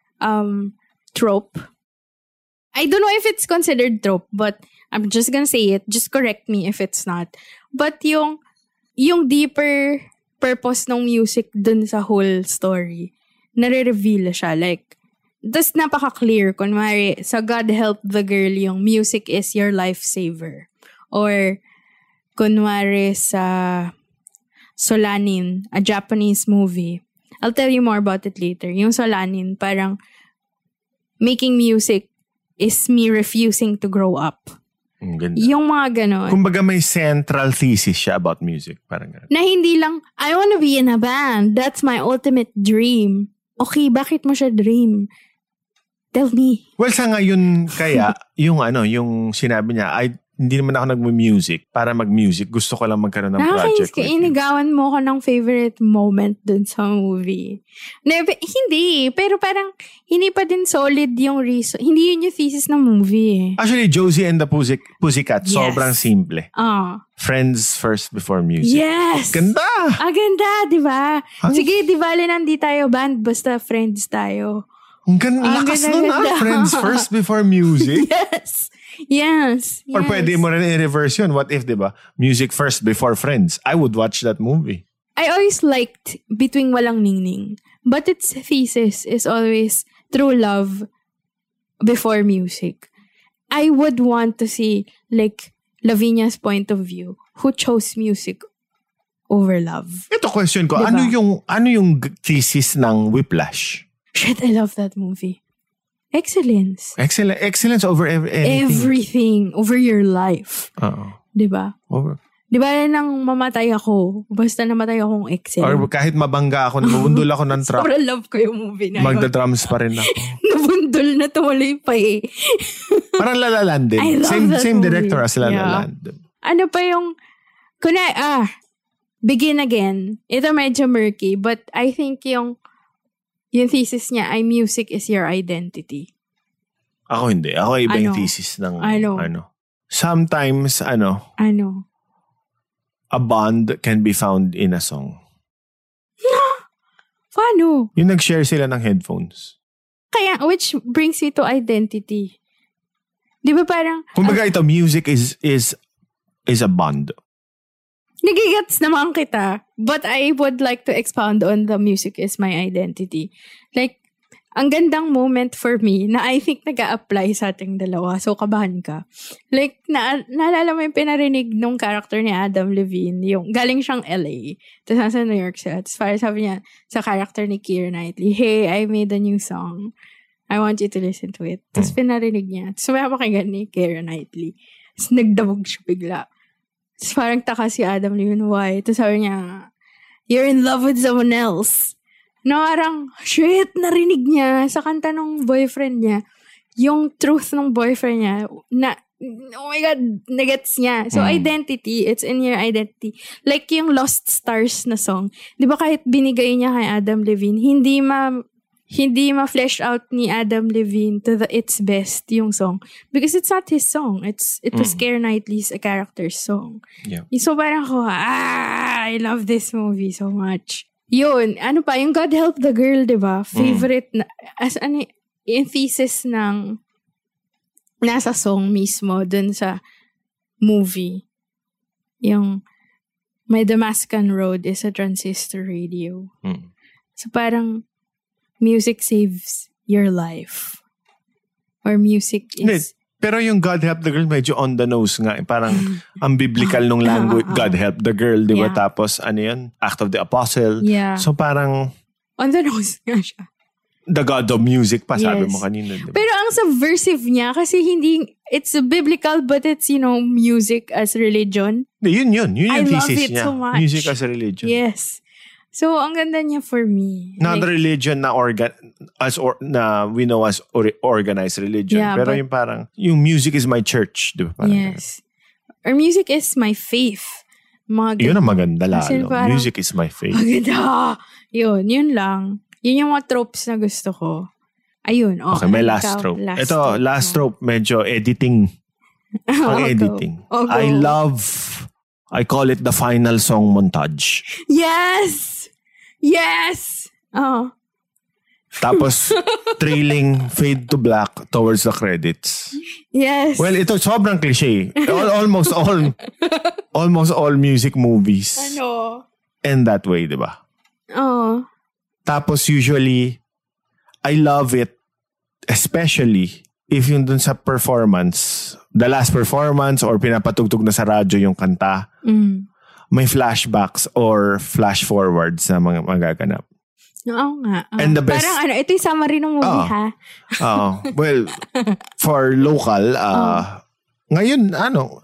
trope. I don't know if it's considered trope, but I'm just gonna say it. Just correct me if it's not. But yung deeper purpose ng music dun sa whole story, nare-reveal siya. Like, das napaka-clear. Kunwari, sa God Help the Girl, yung music is your lifesaver. Or, kunwari sa Solanin, a Japanese movie. I'll tell you more about it later. Yung Solanin, parang making music is me refusing to grow up. Ganda. Yung mga ganon. Kumbaga may central thesis siya about music. Parang ganon. Na hindi lang, I wanna be in a band. That's my ultimate dream. Okay, bakit mo siya dream? Tell me. Well, sa ngayon kaya, yung sinabi niya, hindi naman ako nag-music para mag-music. Gusto ko lang magkaroon ng project. Inigawan mo ko ng favorite moment dun sa movie. Hindi. Pero parang, hindi pa din solid yung reason. Hindi yun yung thesis ng movie. Actually, Josie and the Pussycat, sobrang simple. Friends first before music. Yes! Ganda! Ganda, di ba? Sige, di bale nandi tayo band, basta friends tayo. Ang lakas nun Friends first before music. Yes. Or pwede mo rin i-reverse yun. What if, diba? Music first before Friends. I would watch that movie. I always liked Bituing Walang Ningning. But its thesis is always true love before music. I would want to see, like, Lavinia's point of view. Who chose music over love? Ito question ko. Diba? Ano yung thesis ng Whiplash? Shit, I love that movie. Excellence. Excellence over anything. Everything. Over your life. Diba? Diba nang mamatay ako, basta namatay akong excellent. Or kahit mabangga ako, nabundol ako ng truck. Sobrang love ko yung movie na yun. Magda-drums pa rin ako. Nabundol na tumuloy pa eh. Parang La La Land din. Same director as La La Land. Ano pa yung, Begin Again. Ito medyo murky, but I think yung thesis niya ay music is your identity. Ako hindi. Ako iba yung thesis ng Sometimes, a bond can be found in a song. Paano? Yung nag-share sila ng headphones. Kaya, which brings me to identity. Di ba parang... Kumbaga ito, music is a bond. Nagigets naman kita, but I would like to expound on the music is my identity. Like, ang gandang moment for me na I think nag-a-apply sa ating dalawa. So, kabahan ka. Like, naalala mo yung pinarinig nung character ni Adam Levine, yung galing siyang LA. Tapos nasa New York siya. Tapos parang sabi niya sa character ni Keira Knightley, hey, I made a new song. I want you to listen to it. Tapos pinarinig niya. Tapos may pakinggan ni Keira Knightley. Tapos nagdabog siya bigla. Tapos parang taka si Adam Levine, why? Tapos sabi niya, you're in love with someone else. No, parang, shit, narinig niya sa kanta ng boyfriend niya. Yung truth ng boyfriend niya, na, oh my God, nagets niya. So, identity, it's in your identity. Like yung Lost Stars na song. Di ba kahit binigay niya kay Adam Levine, hindi ma-flesh out ni Adam Levine to its best yung song. Because it's not his song. It was Keira Knightley's a character's song. Yeah. So, parang ko, I love this movie so much. Yun, ano pa, yung God Help the Girl, diba? Favorite, na, as ano, yung thesis ng nasa song mismo dun sa movie. Yung My Damascus Road is a transistor radio. So parang music saves your life. Or music is... Pero yung God Help the Girl, medyo on the nose nga. Parang ang biblical nung language, God Help the Girl, di ba? Yeah. Tapos, ano yun? Act of the Apostle. Yeah. So parang... On the nose nga siya. The God of Music pa, sabi mo kanina. Diba? Pero ang subversive niya, kasi hindi... It's biblical, but it's, music as religion. Yun yung I thesis love it niya. So much. Music as a religion. Yes. So, ang ganda niya for me. Not like, religion na we know as organized religion. Yeah, pero yung parang, yung music is my church. Diba? Parang, yes. Or music is my faith. Yun ang maganda lalo. Parang, music is my faith. Maganda. Yun lang. Yun yung mga tropes na gusto ko. Ayun. Okay, may last trope. Last trope, medyo editing. Editing. I call it the final song montage. Yes! Oh. Tapos, trailing fade to black towards the credits. Yes. Well, ito sobrang cliche. Almost all music movies. End that way, di ba? Oh. Tapos usually, I love it, especially if yung dun sa performance, the last performance or pinapatugtog na sa radyo yung kanta, may flashbacks or flash forwards na mga magaganap. Oo nga. And the best, parang ito yung summary ng movie ha? Well, for local, ngayon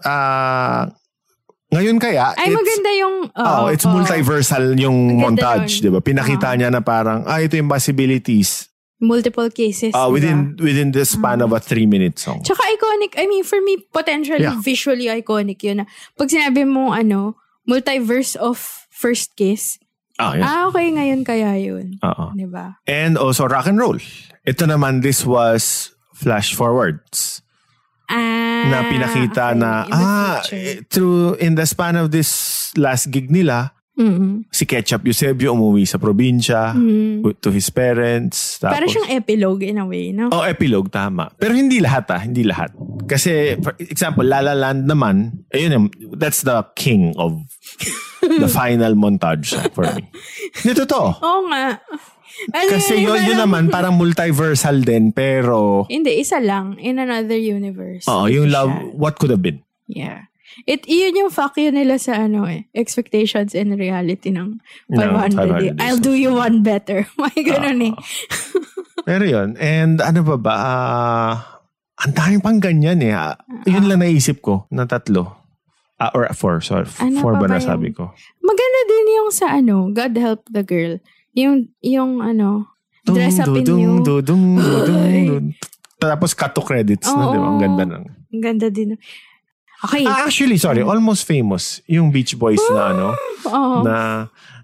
kaya, ay maganda yung... it's multiversal yung montage, di ba? Pinakita niya na parang, ito yung possibilities. Multiple cases. Within the span of a 3-minute song. Tsaka iconic, I mean, for me, potentially, visually iconic yun. Pag sinabi mo, multiverse of First Kiss, okay, ngayon kaya yun. Diba? And also rock and roll. Ito naman, this was flash forwards. Na pinakita in the span of this last gig nila, si Ketchup Eusebio umuwi sa probinsya to his parents. Tapos, para siyang epilogue in a way, no? Epilogue, tama. Pero hindi lahat hindi lahat. Kasi, for example, La La Land naman, that's the king of the final montage for me. Hindi, totoo. Oo nga. Kasi yun naman, parang multiversal din, pero... Hindi, isa lang. In another universe. Yung love, what could have been. Yeah. Yun yung fuck you nila sa expectations and reality ng 500. I'll do you one better. May ganun Pero yun. And ano ba? Ang daming pang ganyan Yun lang naisip ko na 3. Or 4. Sorry. 4 ba nasabi ko? Maganda din yung sa God Help the Girl. Yung Dress Up in You. Tapos cut to credits na, di ba? Ang ganda ng... Ang ganda din. Okay. Actually, sorry, Almost Famous. Yung Beach Boys na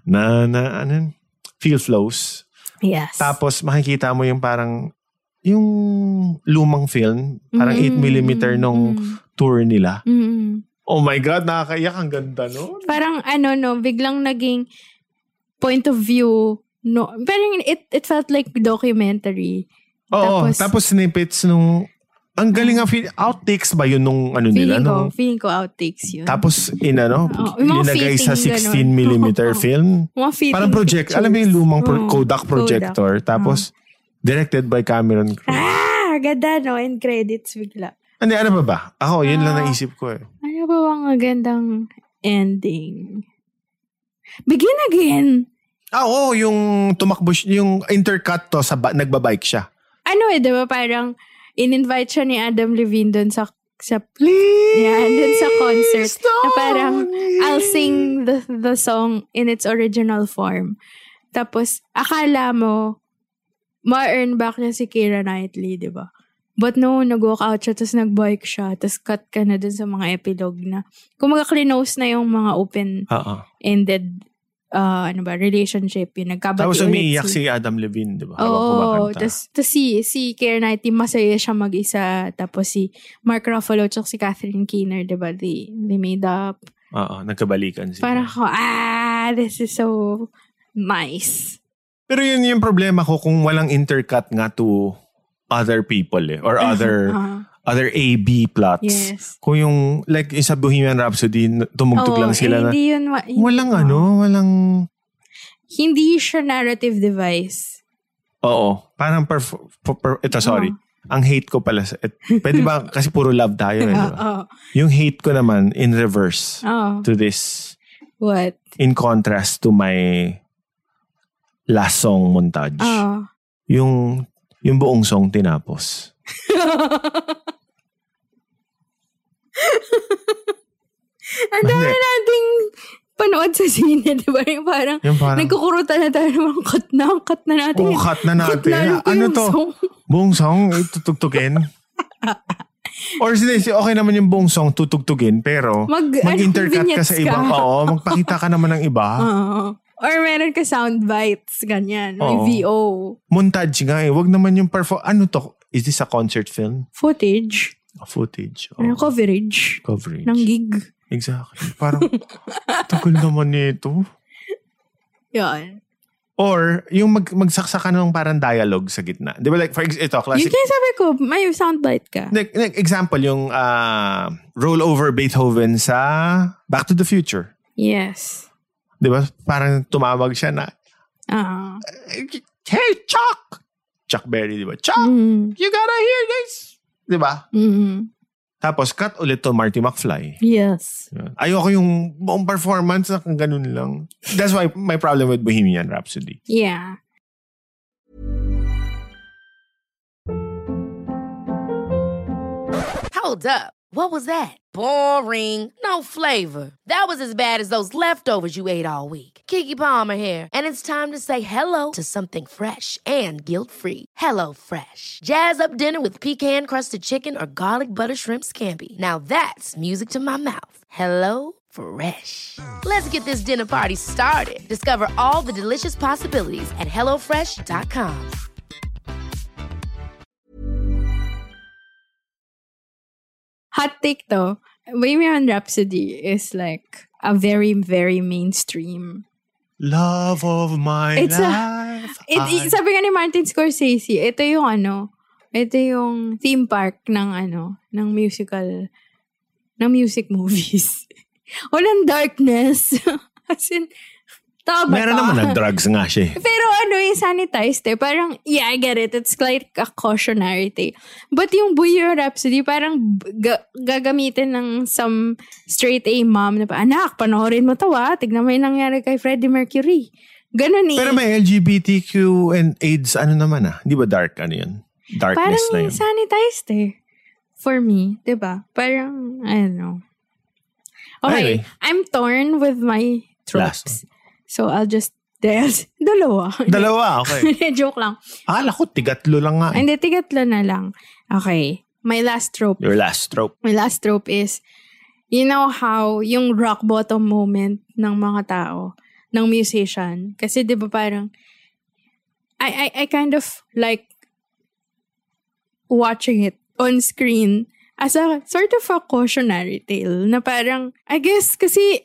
Feel Flows. Yes. Tapos makikita mo yung parang yung lumang film, parang 8mm nung tour nila. Oh my God, nakakaiyak. Ang ganda, no? Parang biglang naging point of view, parang it felt like documentary. Tapos snippets nung ang galing outtakes ba yun nung nila? Feeling ko outtakes yun. Tapos linagay sa 16mm film. Parang project, alam mo yung lumang Kodak projector. Tapos Directed by Cameron Crowe. Ganda, no? And credits bigla. Ano ba? Ako, yun lang naisip ko eh. Ano ba bang magandang ending? Begin Again. Oo, yung tumakbo, yung intercut to, nagbabike siya. Diba parang in-invite siya ni Adam Levine dun sa Please, dun sa concert. Na parang, I'll sing the song in its original form. Tapos, akala mo, ma-earn back niya si Keira Knightley, di ba? But no, nag-walk out siya, tapos nag-bike siya, tapos cut ka na dun sa mga epilogue na. Kung mag-close na yung mga open-ended relationship, yung nagkabati tapos umiiyak si Adam Levine, di ba? Oo, tapos si Keira Knightley, masaya siya mag-isa, tapos si Mark Ruffalo, tsaka si Catherine Keener, di ba? They made up. Oo, nagkabalikan sila. Parang ako, this is so nice. Pero yun yung problema ko kung walang intercut nga to other people or other A-B plots. Yes. Kung yung, like, sa Bohemian Rhapsody, tumugtog lang sila na. Hindi yun, walang... Hindi siya narrative device. Oo. Parang ang hate ko pala. Pwede ba, kasi puro love tayo. Diba? Yung hate ko naman in reverse to this. What? In contrast to my last song montage. Yung buong song tinapos. Ang dami nating panood sa sine, di ba? Yung parang nagkukurutan na tayo ng cut na natin. Cut na natin. Ano to? Song. Buong song, tutugtugin? Or okay naman yung buong song tutugtugin, pero mag-intercut ka sa ibang. Magpakita ka naman ng iba. Or meron ka sound bites, ganyan. May VO. Montage nga eh. Wag naman yung ano to? Is this a concert film? Footage. Footage. Coverage. Ng gig. Exactly. Parang, tagal naman nito. Yan. Or, yung magsaksa ka ng parang dialogue sa gitna. Di ba like, for ito, classic. Yung kaya sabi ko, may soundbite ka. Like example, yung roll over Beethoven sa Back to the Future. Yes. Di ba? Parang tumawag siya na, hey, Chuck! Chuck Berry, di ba? Chuck! You gotta hear this! Di ba? Tapos, cut ulit to Marty McFly. Yes. Ayoko yung buong performance na ganun lang. That's why my problem with Bohemian Rhapsody. Yeah. Hold up. What was that? Boring. No flavor. That was as bad as those leftovers you ate all week. Keke Palmer here, and it's time to say hello to something fresh and guilt-free. Hello Fresh. Jazz up dinner with pecan-crusted chicken or garlic butter shrimp scampi. Now that's music to my mouth. Hello Fresh. Let's get this dinner party started. Discover all the delicious possibilities at HelloFresh.com. Hot take to, Bohemian Rhapsody is like a very, very mainstream. Love of my life. Sabi nga ni Martin Scorsese, ito yung theme park ng musical, ng music movies. Walang darkness. As in, meron naman na drugs nga siya. Pero yung sanitized parang, yeah, I get it. It's like a cautionary tale. But yung Bohemian Rhapsody, parang gagamitin ng some straight A mom na anak, panoorin mo to tignan mo yung nangyari kay Freddie Mercury. Ganun eh. Pero may LGBTQ and AIDS, naman Di ba dark, yun? Darkness parang na yun. Parang sanitized for me, diba? Parang, I don't know. Okay, anyway, I'm torn with my tropes. So, I'll just... Dalawa, okay. Joke lang. Akala ko, tigatlo lang nga. Hindi, tigatlo na lang. Okay. My last trope. Your last trope. My last trope is, you know how yung rock bottom moment ng mga tao, ng musician. Kasi di ba parang, I kind of like watching it on screen as a sort of a cautionary tale na parang, I guess kasi...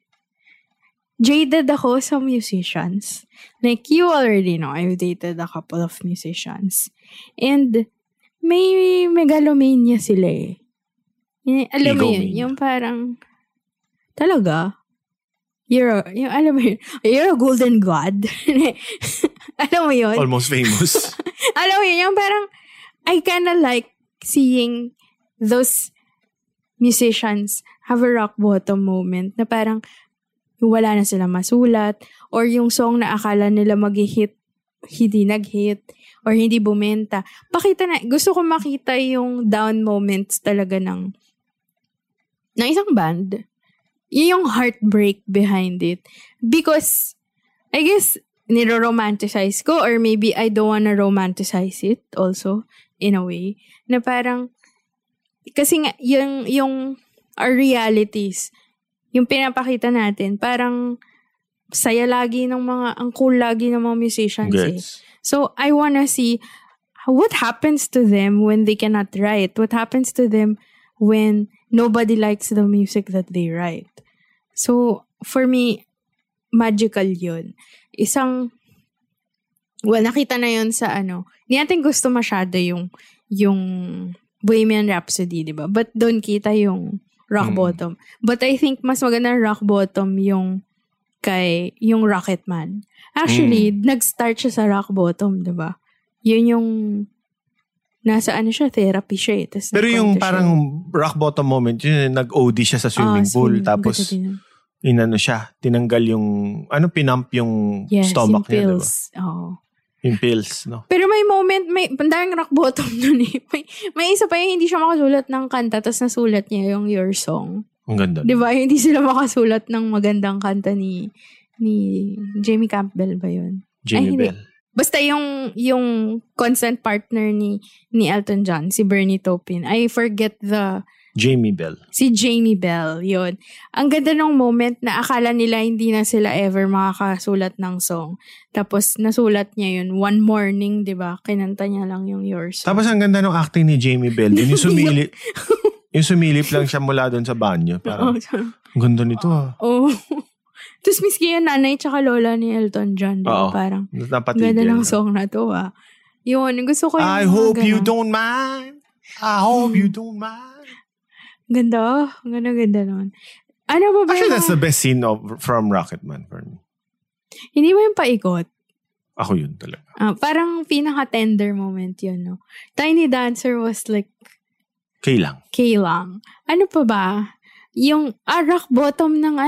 jaded ako sa musicians. Like, you already know, I've dated a couple of musicians. And, may megalomania sila eh. Alam mo yun, yung parang, talaga, you're a golden god. Alam mo yun? Almost famous. Alam mo yun, yung parang, I kinda like seeing those musicians have a rock bottom moment na parang wala na sila masulat or yung song na akala nila mag-hit, hindi nag-hit or hindi bumenta. Gusto ko makita yung down moments talaga ng isang band. Yung heartbreak behind it. Because, I guess, niro-romanticize ko or maybe I don't wanna romanticize it also in a way. Na parang, kasi nga, yung our realities, yung pinapakita natin, parang saya lagi ng ang cool lagi ng mga musicians So, I wanna see what happens to them when they cannot write. What happens to them when nobody likes the music that they write. So, for me, magical yun. Nakita na yun sa hindi natin gusto masyado yung Bohemian Rhapsody, di ba? But doon kita yung rock bottom. But I think mas maganda rock bottom yung Rocketman. Actually, nag-start siya sa rock bottom, di ba? Yun yung nasa siya, therapy siya. Pero yung parang rock bottom moment, yun nag-OD siya sa swimming pool. Tapos, tinanggal yung, pinump yung stomach niya, di ba? Oo. Yung pills, no? Pero may moment, pandaming rock bottom nun eh. May isa pa yung hindi siya makasulat ng kanta, tapos nasulat niya yung Your Song. Ang ganda. Di ba? Hindi sila makasulat ng magandang kanta ni Jamie Campbell ba yun? Jamie Bell. Basta yung constant partner ni Elton John, si Bernie Taupin. I forget Jamie Bell. Si Jamie Bell, yun. Ang ganda ng moment na akala nila hindi na sila ever makakasulat ng song. Tapos nasulat niya yun one morning, di ba? Kinanta niya lang yung Your Song. Tapos ang ganda ng acting ni Jamie Bell. Yung sumilip. Yung sumilip lang siya mula doon sa banyo. Parang, ang ganda nito Oo. Tapos miski yung nanay tsaka lola ni Elton John. Diba? Parang, ganda ng song na to Yun, gusto ko yung I hope you don't mind. I hope you don't mind. Ganda. Ganda nun. Ano ba actually, that's the best scene from Rocketman for me. Hindi mo yung paikot? Ako yun talaga. Parang pinaka-tender moment yun, no? Tiny Dancer was like Kay lang. Ano pa ba? Yung rock bottom ng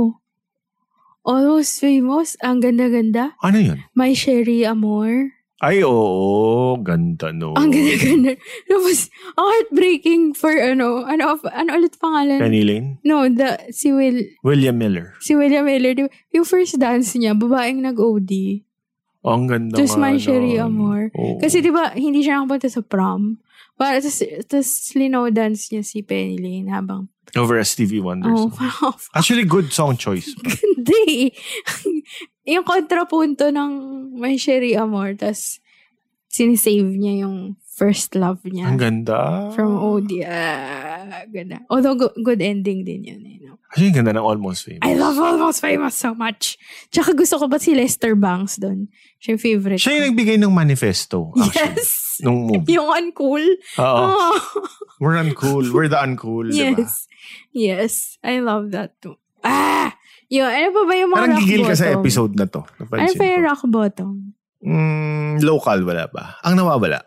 Almost Famous. Ang ganda-ganda. Ano yun? My Sherry Amor. Ay, oo. Ganda, no? Ang ganda-ganda. Tapos, heartbreaking for ano ulit pangalan? Penny Lane? No, William Miller. Si William Miller. Yung first dance niya, babaeng nag-OD. Ang ganda Tapos My Sherry Amor. Oh. Kasi diba, hindi siya nakapunta sa prom. Tapos lino dance niya si Penny Lane habang over a Stevie Wonder song. Actually, good song choice. Hindi. Yung kontrapunto ng My Sherry Amor, tas sinisave niya yung first love niya. Ang ganda. From OD. Ganda. Although, good ending din yun. Actually, ganda ng Almost Famous. I love Almost Famous so much. Tsaka gusto ko ba si Lester Bangs doon? Siya yung favorite. Siya yung nagbigay ng manifesto. Actually, yes. Nung movie. Yung uncool. Oo. We're uncool. We're the uncool. Yes. Diba? Yes. I love that too. Yun. Ano pa ba yung mga parang rock gigil bottom? ka sa episode na to. Ano pa yung rock bottom? Local, wala ba? Ang nawawala.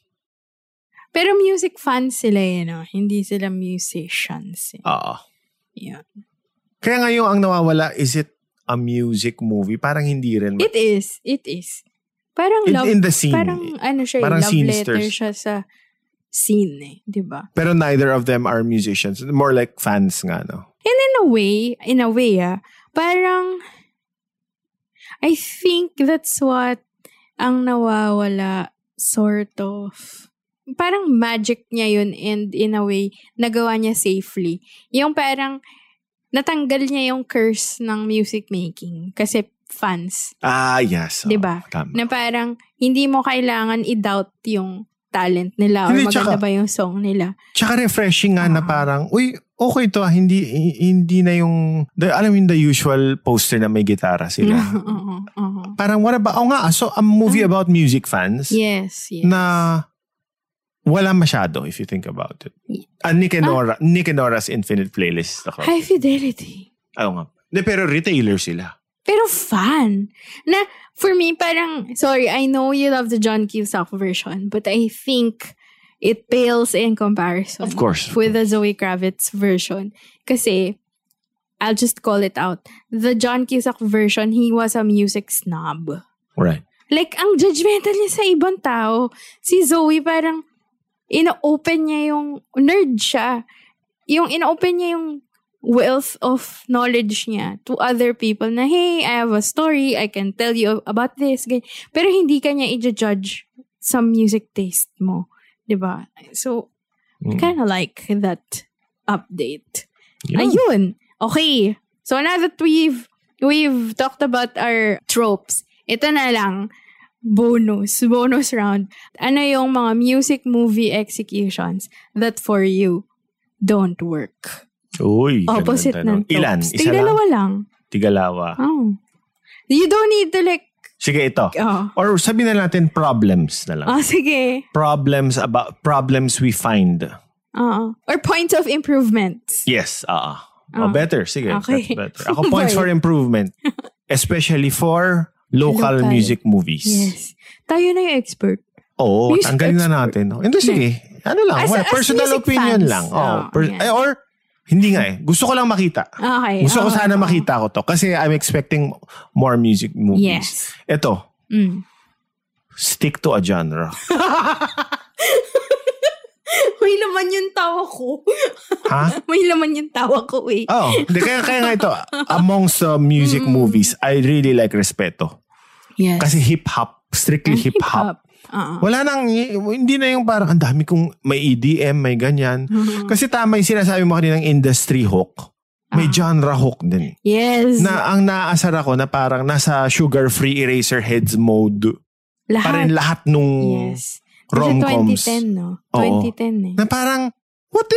Pero music fans sila Hindi sila musicians. Oo. Yeah. Kaya ngayon ang nawawala, is it a music movie? Parang hindi rin. It is. Parang love. In the scene. Parang siya, parang love scenesters. letter siya sa scene di ba? Pero neither of them are musicians. More like fans nga, no? And in a way, parang I think that's what ang nawawala sort of. Parang magic niya yun and in a way, nagawa niya safely. Yung parang natanggal niya yung curse ng music making kasi fans. Yes. Diba? Tama. Na parang hindi mo kailangan i-doubt yung talent nila or maganda ba yung song nila. Tsaka refreshing nga na parang, uy, okay to hindi na yung, alam mo yung the usual poster na may gitara sila. Parang what about, so a movie about music fans. Yes. Na wala masyado if you think about it. Nick and Nora's Infinite Playlist. High Fidelity. Oo nga. Pero retailer sila. Pero fun. Na, for me, parang, sorry, I know you love the John Cusack version, but I think it pales in comparison. Of course. With the Zoe Kravitz version. Kasi, I'll just call it out. The John Cusack version, he was a music snob. Right. Like, ang judgmental niya sa ibang tao. Si Zoe, parang, ina-open niya yung, nerd siya. Yung ina-open niya yung wealth of knowledge niya to other people na, hey, I have a story, I can tell you about this. Pero hindi ka niya i-judge sa music taste mo. Diba? So, I kind of like that update. Yeah. Ayun. Okay. So, now that we've talked about our tropes, ito na lang, bonus round. Ano yung mga music movie executions that for you don't work? Uy, opposite ng tropes. Ilan? Isa Tigalawa lang. Tigalawa. Oh. You don't need to like... Sige, ito. Oh. Or sabihin na natin problems na lang. Oh, sige. Problems we find. Or points of improvement. Yes, better. Sige, okay. That's better. Ako, points for improvement. Especially for local music movies. Yes. Tayo na yung expert. Oo, tanggalin na natin. Hindi, sige. Ano lang, personal opinion fans. lang. Or, hindi nga Gusto ko lang makita. Okay. Gusto ko sana makita ko to. Kasi I'm expecting more music movies. Yes. Ito. Stick to a genre. May laman yung tawa ko. Ha? May laman yung tawa ko Kaya nga ito. Amongst music movies, I really like Respeto. Yes. Kasi hip-hop. Strictly hip-hop. Wala nang, hindi na yung parang, ang dami kong may EDM, may ganyan. Kasi tama yung sinasabi mo kaninang industry hook. May genre hook din. Yes. Na ang naaasar ako na parang nasa sugar-free Eraserheads mode. Lahat nung rom-coms. 2010, no? 2010 Na parang, what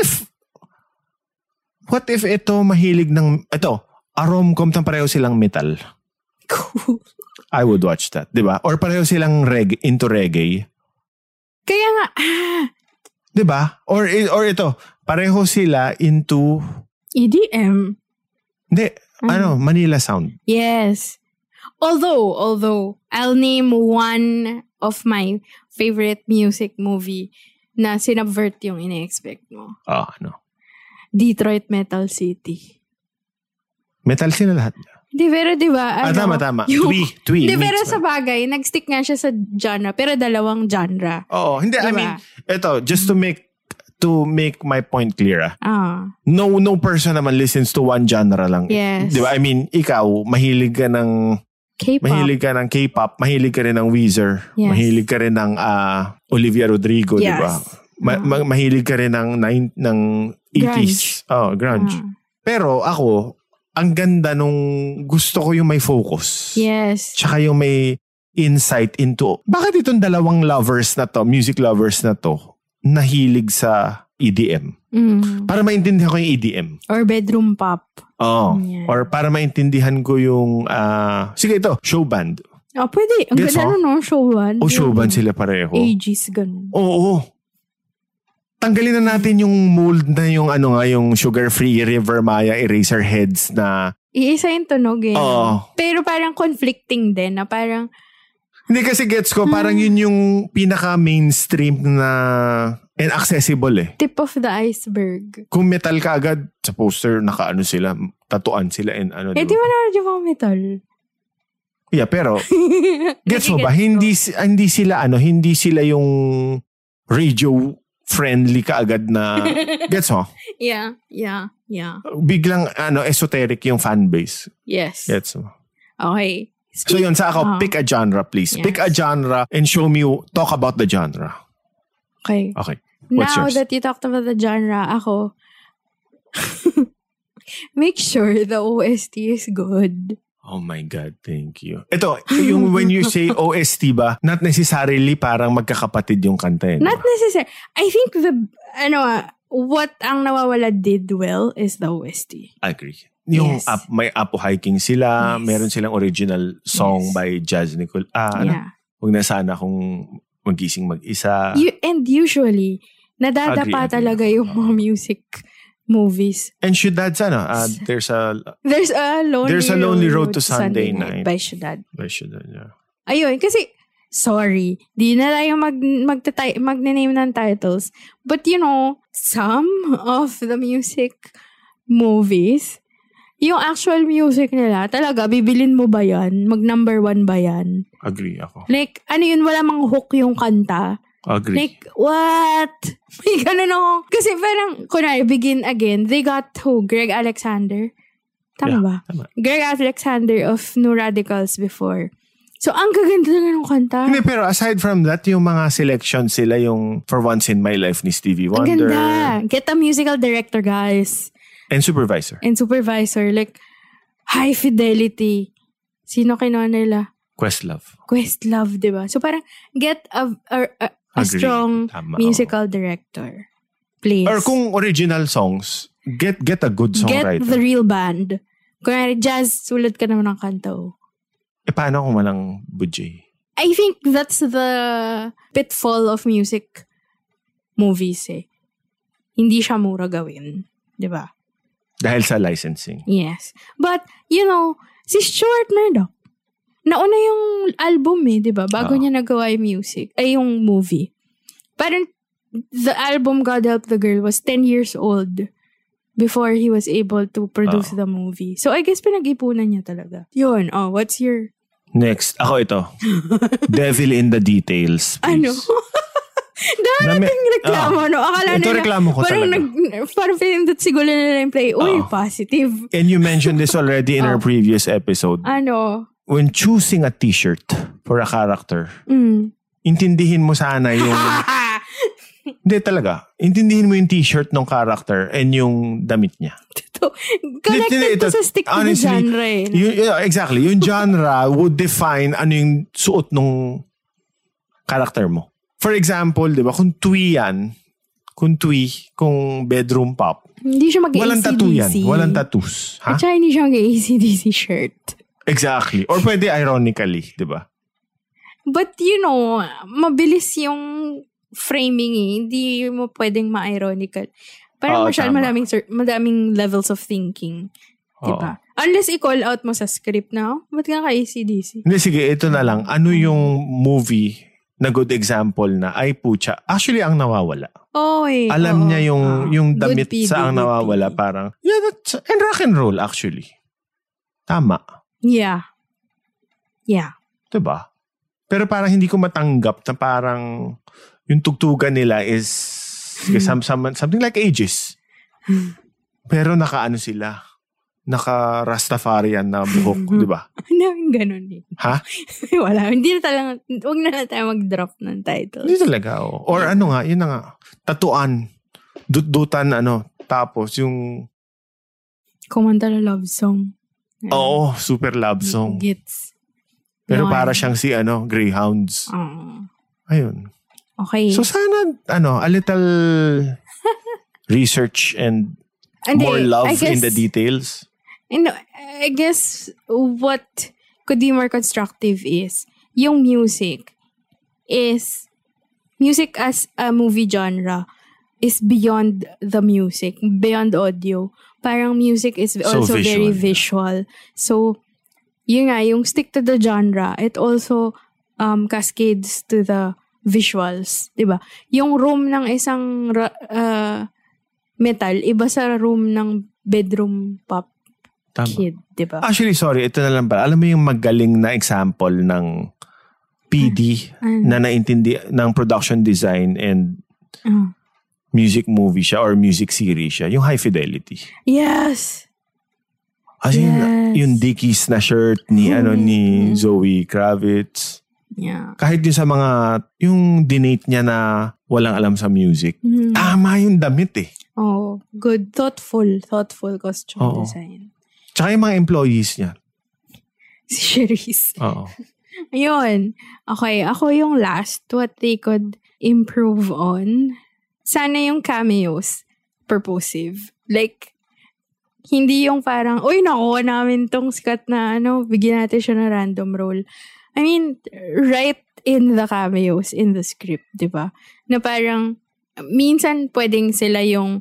if ito mahilig ng, a rom-com na pareho silang metal. Cool. I would watch that, di ba? Or pareho silang into reggae. Kaya nga, di ba? Or ito, pareho sila into EDM. Hindi, Manila Sound. Yes. Although, I'll name one of my favorite music movie na sinubvert yung ina-expect mo. Ano? Detroit Metal City. Metal sila lahat. Di, pero di ba? Tama. Twee. Di, pero sa bagay, nag-stick nga siya sa genre, pero dalawang genre. Oo, hindi. Diba? I mean, ito, just to make my point clear. No person naman listens to one genre lang. Yes. Di ba? I mean, ikaw, mahilig ka ng K-pop, mahilig ka rin ng Weezer, yes. Mahilig ka rin ng Olivia Rodrigo, yes. Di ba? Mahilig ka rin ng 80s. Grunge. Pero ako, ang ganda nung gusto ko yung may focus. Yes. Tsaka yung may insight into, bakit itong dalawang music lovers na to, nahilig sa EDM? Para maintindihan ko yung EDM. Or bedroom pop. Yeah. Or para maintindihan ko yung, sige ito, show band. Pwede. Ang ganda no, show band. Show band sila pareho. Ages, ganun. Oo. Tanggalin na natin yung mold na yung yung sugar-free River Maya Eraserheads na... Iisa yung tunog Pero parang conflicting din na parang... Hindi kasi gets ko, parang yun yung pinaka-mainstream na and accessible Tip of the iceberg. Kung metal ka agad, sa poster, sila, tatuan sila and di ba na yung mga metal? Yeah, pero gets mo ba? Hindi sila yung radio friendly ka agad na gets mo? Yeah. Biglang esoteric yung fan base. Yes. Gets mo? Okay. So yun, sa ako, pick a genre please. Yes. Pick a genre and talk about the genre. Okay. What's now yours? that you talked about the genre, ako make sure the OST is good. Oh my God, thank you. Ito, yung when you say OST ba, not necessarily parang magkakapatid yung kanta. Not necessarily. I think what ang nawawala did well is the OST. I agree. Yung may Apo Hiking sila, meron silang original song by Jazz Nicole. Huwag na sana kung magising mag-isa. And usually, nadadapa talaga yung mga music movies. And Ciudad's there's a lonely road to Sunday night. By Ciudad. Yeah. Ayun, kasi, sorry, di na tayo mag-name ng titles. But some of the music movies, yung actual music nila, talaga, bibilin mo ba yan? Mag-number 1 ba yan? Agree ako. Like, wala mang hook yung kanta. Agree. Like, what? May ganun ako. Kasi parang, kunwari, Begin Again, they got who? Greg Alexander? Tama ba? Tama. Greg Alexander of New Radicals before. So, ang gaganda na ng kanta. Hindi, pero aside from that, yung mga selections sila, yung For Once in My Life ni Stevie Wonder. Ang ganda. Get a musical director, guys. And supervisor. Like, High Fidelity. Sino kinuha nila? Questlove, diba? So, parang, get a strong musical director. Please. Or kung original songs, get a good songwriter. Get the real band. Kunwari, jazz, sulat ka naman ng kanta. Paano kung walang budget? I think that's the pitfall of music movies Hindi siya mura gawin. Diba? Dahil sa licensing. Yes. But, si Stuart Murdoch, nauna yung album diba? Bago niya nagawa yung music. Yung movie. Parang, the album God Help the Girl was 10 years old before he was able to produce the movie. So, I guess pinag-ipunan niya talaga. Yun. What's your... Next. Ako ito. Devil in the Details, please. Darating reklamo, Akala ito nila, reklamo ko parang talaga. Parang pinindot siguro nila yung play. Positive. And you mentioned this already in our previous episode. When choosing a t-shirt for a character, intindihin mo sana yung... Hindi talaga. Intindihin mo yung t-shirt ng character and yung damit niya. Connected to sa stick to the genre exactly. Yung genre would define ano yung suot ng character mo. For example, di ba, kung bedroom pop, hindi siya walang tattoo yan. Walang tattoos. At saka hindi siya mag-ACDC shirt. Exactly. Or pwede ironically, di ba? But mabilis yung framing Hindi mo pwedeng ma-ironical. Parang madaming levels of thinking. Diba? Unless i-call out mo sa script na, ba't ka ka-ACDC? Hindi, sige, ito na lang. Ano yung movie na good example na, ay pucha, actually ang nawawala. Alam niya yung damit sa ang nawawala. Parang, that's, and rock and roll actually. Tama. Yeah. Diba? Pero parang hindi ko matanggap na parang yung tugtugan nila is something like Aegis. Pero sila. Naka-Rastafarian na buhok, di ba? Ganun Ha? Wala. Hindi na talaga, huwag na tayo mag-drop ng title. Hindi talaga, Or yun na nga. Tatuan. Dut-dutan, tapos yung... Kumanta na love song. Oo, super love song. Gets. Pero para siyang si, Greyhounds. Ayun. Okay. So sana, a little research and more love in the details. I guess what could be more constructive is yung music as a movie genre is beyond the music, beyond audio. Parang music is also very visual. So, yun nga, yung stick to the genre, it also cascades to the visuals, diba? Yung room ng isang metal, iba sa room ng bedroom pop kid, diba? Actually, sorry, ito na lang pala. Alam mo yung magaling na example ng PD na naintindi ng production design and music movie siya or music series siya, yung High Fidelity. Yes! As in, yung Dickies na shirt ni Zoe Kravitz. Yeah. Kahit yung sa yung dinate niya na walang alam sa music, tama yung damit Good. Thoughtful costume design. Tsaka yung mga employees niya. Si Cherise. Oo. Ayun. Okay, ako yung last, what they could improve on. Sana yung cameos, purposive. Like, hindi yung parang, nakuha namin tong sikat na bigyan natin siya ng random role. I mean, write in the cameos in the script, di ba? Na parang, minsan pwedeng sila yung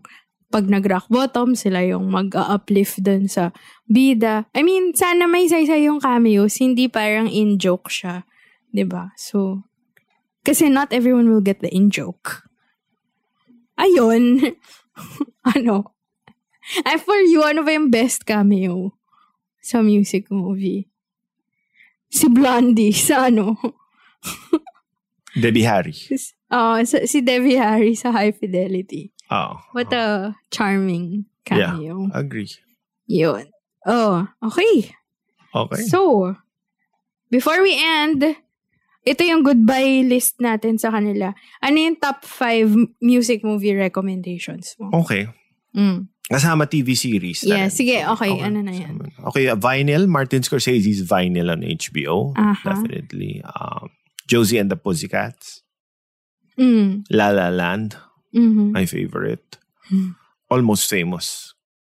pag nag-rock bottom, sila yung mag-uplift dun sa bida. I mean, sana may isa-isa yung cameos, hindi parang in-joke siya. Diba? So, kasi not everyone will get the in-joke. Ayun. Ano? For you, ano ba yung best cameo sa music movie? Si Blondie sa ano? Debbie Harry. Si Debbie Harry sa High Fidelity. Oh. What a charming cameo. Yeah, agree. Yun. Oh, okay. Okay. So, before we end, ito yung goodbye list natin sa kanila. Ano yung top 5 music movie recommendations mo? Okay. Kasama TV series. Yeah, sige. Okay. Ano na yan? Okay, Vinyl. Martin Scorsese's Vinyl on HBO. Definitely. Josie and the Pussycats. La La Land. My favorite. Almost Famous.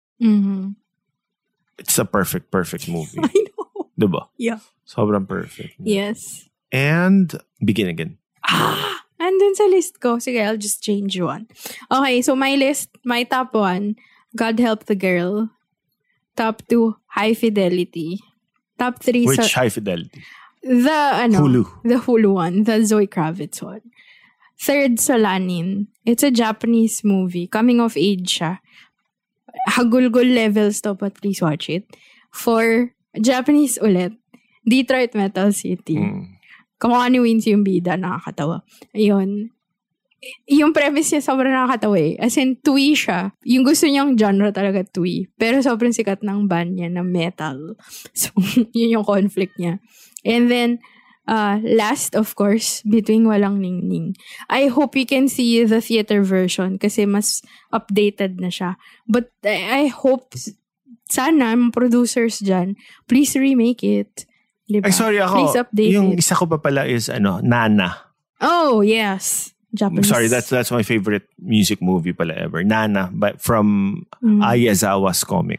It's a perfect movie. I know. Diba? Yeah. Sobrang perfect. Yes. And Begin Again. Andun sa list ko. Sige, I'll just change one. Okay, so my list, my top 1, God Help the Girl. Top 2, High Fidelity. Top 3 Which High Fidelity? The Hulu. The Hulu one. The Zoe Kravitz one. Third, Solanin. It's a Japanese movie. Coming of age siya. Hagulgul levels to, but please watch it. 4, Japanese ulit. Detroit Metal City. Kamukha ni Wincy yung bida. Nakakatawa. Ayun. Yung premise niya sobrang nakakatawa eh. As in, twee siya. Yung gusto niyang genre talaga twee. Pero sobrang sikat ng band niya na metal. So, yun yung conflict niya. And then, last, of course, Between Walang Ningning. I hope you can see the theater version kasi mas updated na siya. But I hope, sana, mga producers dyan, please remake it. Diba? Ay, sorry ako. Please update yung it. isa ko pa pala is, Nana. Oh, yes. Japanese. Sorry, that's my favorite music movie pala ever. Nana, but from Ayazawa's comic.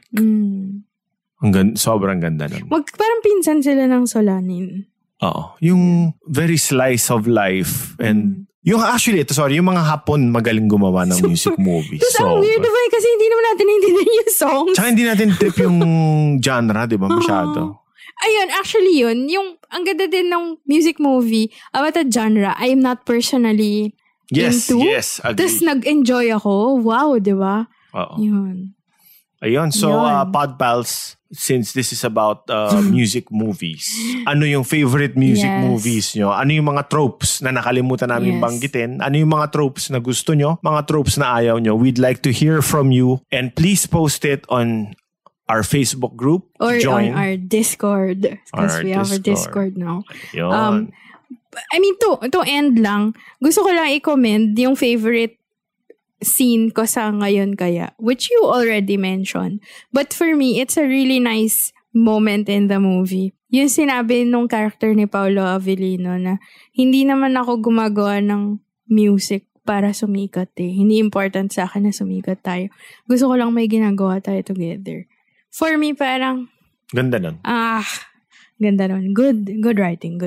Sobrang ganda nun. Parang pinsan sila ng Solanin. Oo. Yung very slice of life and yung mga Hapon magaling gumawa ng music movie. Tapos ang weird ba kasi hindi naman natin naintindihan yung songs. Tsaka hindi natin trip yung genre, di ba? Masyado. Ayun, actually yun. Yung, ang ganda din ng music movie about a genre I am not personally into. Yes, agree. Tapos nag-enjoy ako. Wow, di ba? Oo. Yun. Ayun. So, Pod Pals, since this is about music movies, ano yung favorite music movies nyo? Ano yung mga tropes na nakalimutan namin banggitin? Ano yung mga tropes na gusto nyo? Mga tropes na ayaw nyo? We'd like to hear from you. And please post it on our Facebook group. Or on our Discord. Because we have a Discord now. Yun. I mean, to end lang, gusto ko lang i-comment yung favorite scene ko sa Ngayon Kaya, which you already mentioned. But for me, it's a really nice moment in the movie. Yung sinabi nung character ni Paolo Avellino na hindi naman ako gumagawa ng music para sumikat eh. Hindi important sa akin na sumikat tayo. Gusto ko lang may ginagawa tayo together. For me, parang... Ganda nun. Ganda nun. Good writing.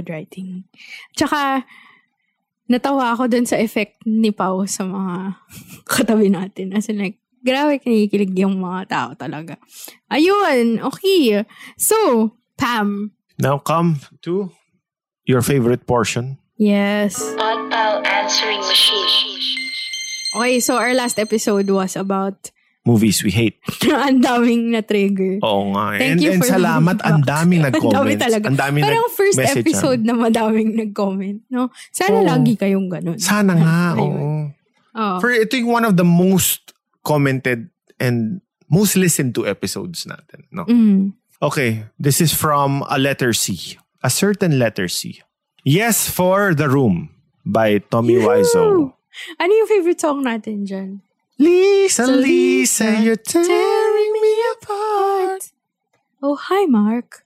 Tsaka, natawa ako dun sa effect ni Pao sa mga katabi natin. As in like, grabe kinikilig yung mga tao talaga. Ayun, okay. So, Pam. Now come to your favorite portion. Yes. Podpal Answering Machine. Okay, so our last episode was about movies we hate. Ang daming na-trigger. Oo nga. Thank you and for salamat. Ang daming nag-comment. Ang dami talaga. Parang first episode na madaming nag-comment. No? Sana lagi kayong ganun. Sana nga. Oo. For ito yung one of the most commented and most listened to episodes natin. No? Okay. This is from a letter C. A certain letter C. Yes for the Room by Tommy Wiseau. Ano yung favorite song natin dyan? Lisa, you're tearing me apart. Oh, hi, Mark.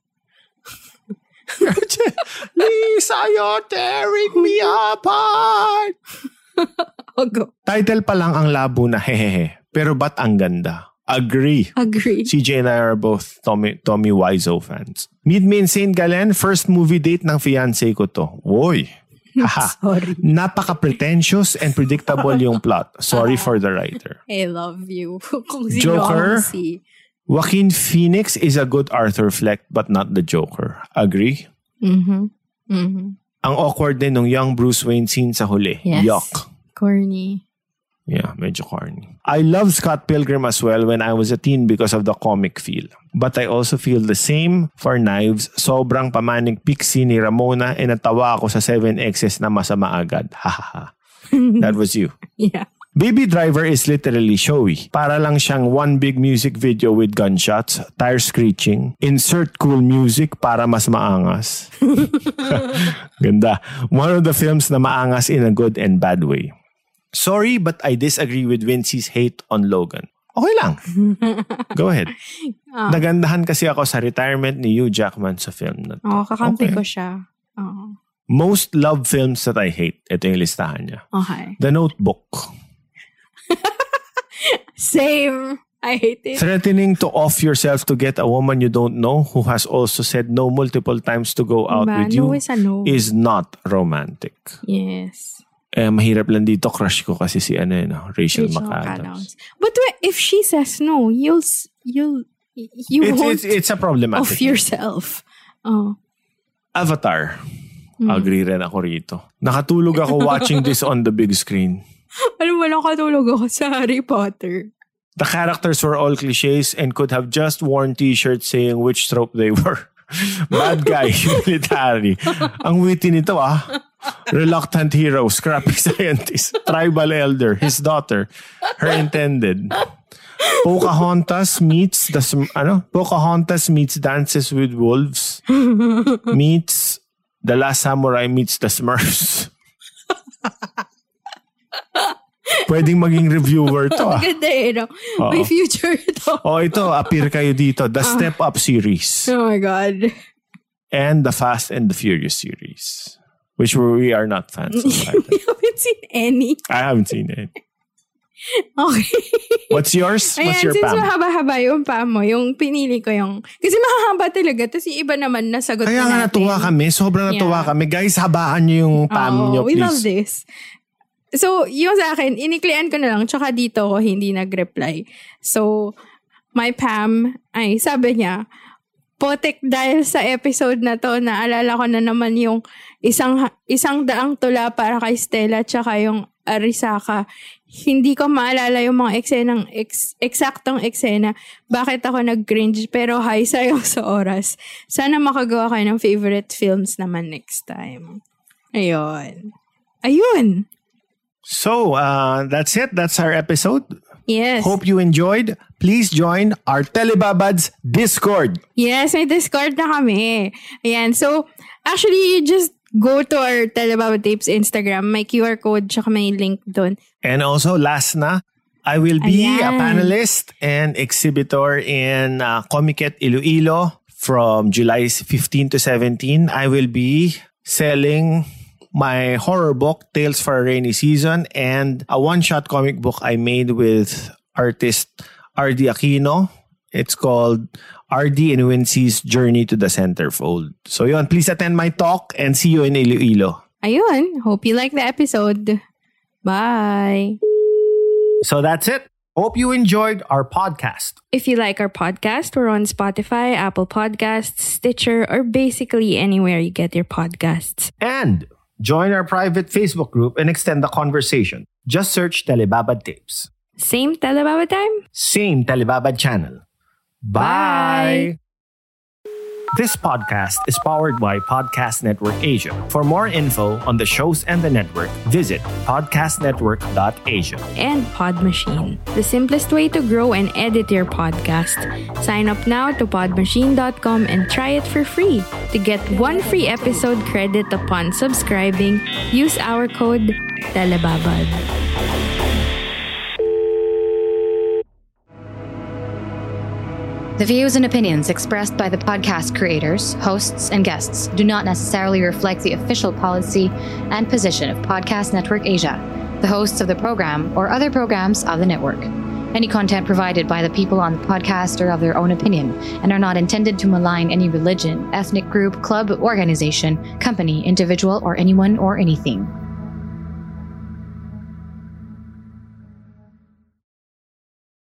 Lisa, you're tearing me apart. Go. Title pa lang ang labo na hehehe. Pero ba't ang ganda? Agree. CJ and I are both Tommy Wiseau fans. Meet me in St. Gallen, first movie date ng fiancé ko to. Woy. Sorry. Napaka-pretentious and predictable yung plot. Sorry for the writer. I love you. Kung sino Joker, ako si... Joaquin Phoenix is a good Arthur Fleck but not the Joker. Agree? Mm-hmm. Mm-hmm. Ang awkward din ng young Bruce Wayne scene sa huli. Yes. Yuck. Corny. Yeah, medyo corny. I love Scott Pilgrim as well when I was a teen because of the comic feel. But I also feel the same for Knives. Sobrang pamaning pixie ni Ramona and natawa ako sa 7Xs na masama agad. Hahaha. That was you. Yeah. Baby Driver is literally showy. Para lang siyang one big music video with gunshots, tire screeching, insert cool music para mas maangas. Ganda. One of the films na maangas in a good and bad way. Sorry, but I disagree with Vincey's hate on Logan. Okay lang. Go ahead. Nagandahan kasi ako sa retirement ni Hugh Jackman sa film na to. Kakampi ko siya. Most love films that I hate. Ito yung listahan niya. Okay. The Notebook. Same. I hate it. Threatening to off yourself to get a woman you don't know who has also said no multiple times to go out with you is not romantic. Yes. Mahirap lang dito, crush ko kasi si Rachel McAdams. But if she says no, it's a problematic. Of yourself. Oh. Avatar. Agree rin ako rito. Nakatulog ako watching this on the big screen. Alam mo, nakatulog ako sa Harry Potter. The characters were all cliches and could have just worn t-shirts saying which trope they were. Bad guy, military. Ang witty nito Reluctant hero, scrappy scientist, tribal elder, his daughter, her intended. Pocahontas meets Dances with Wolves meets The Last Samurai meets The Smurfs. Pwedeng maging reviewer to. Maganda may future to. Ito, appear kayo dito. The Step Up series. Oh my God. And the Fast and the Furious series. Which we are not fans of either. We haven't seen any. I haven't seen any. Okay. What's yours? What's your Pam? Pam? Since mahaba-haba yung Pam mo, yung pinili ko yung... Kasi mahahaba talaga. Tapos yung iba naman nasagot Kaya na natin. Kaya natuwa kami. Sobrang natuwa kami. Guys, habaan nyo yung Pam nyo, please. We love this. So, yung sa akin, iniklian ko na lang. Tsaka dito ko hindi nag-reply. So, my Pam, sabi niya, Potek, dahil sa episode na to, naalala ko na naman yung isang daang tula para kay Stella tsaka yung Arisaka. Hindi ko maalala yung mga eksaktong eksena. Bakit ako nag-cringe? Pero hi, sayang sa oras. Sana makagawa kayo ng favorite films naman next time. Ayun. So, that's it. That's our episode. Yes. Hope you enjoyed. Please join our Telebabads Discord. Yes, may Discord na kami. Ayan. So, actually, you just go to our Telebabad Tapes Instagram. May QR code, tsaka may link doon. And also, last na, I will be a panelist and exhibitor in Comiket Iloilo from July 15 to 17. I will be selling my horror book, Tales for a Rainy Season, and a one-shot comic book I made with artist R.D. Aquino. It's called R.D. and Wincy's Journey to the Centerfold. So yun, please attend my talk and see you in Iloilo. Ayun, hope you like the episode. Bye! So that's it. Hope you enjoyed our podcast. If you like our podcast, we're on Spotify, Apple Podcasts, Stitcher, or basically anywhere you get your podcasts. And join our private Facebook group and extend the conversation. Just search Telebabad Tapes. Same Telebabad time? Same Telebabad channel. Bye! This podcast is powered by Podcast Network Asia. For more info on the shows and the network, visit podcastnetwork.asia. And Pod Machine, the simplest way to grow and edit your podcast. Sign up now to podmachine.com and try it for free. To get one free episode credit upon subscribing, use our code TELEBABAD. The views and opinions expressed by the podcast creators, hosts, and guests do not necessarily reflect the official policy and position of Podcast Network Asia, the hosts of the program, or other programs of the network. Any content provided by the people on the podcast are of their own opinion and are not intended to malign any religion, ethnic group, club, organization, company, individual, or anyone or anything.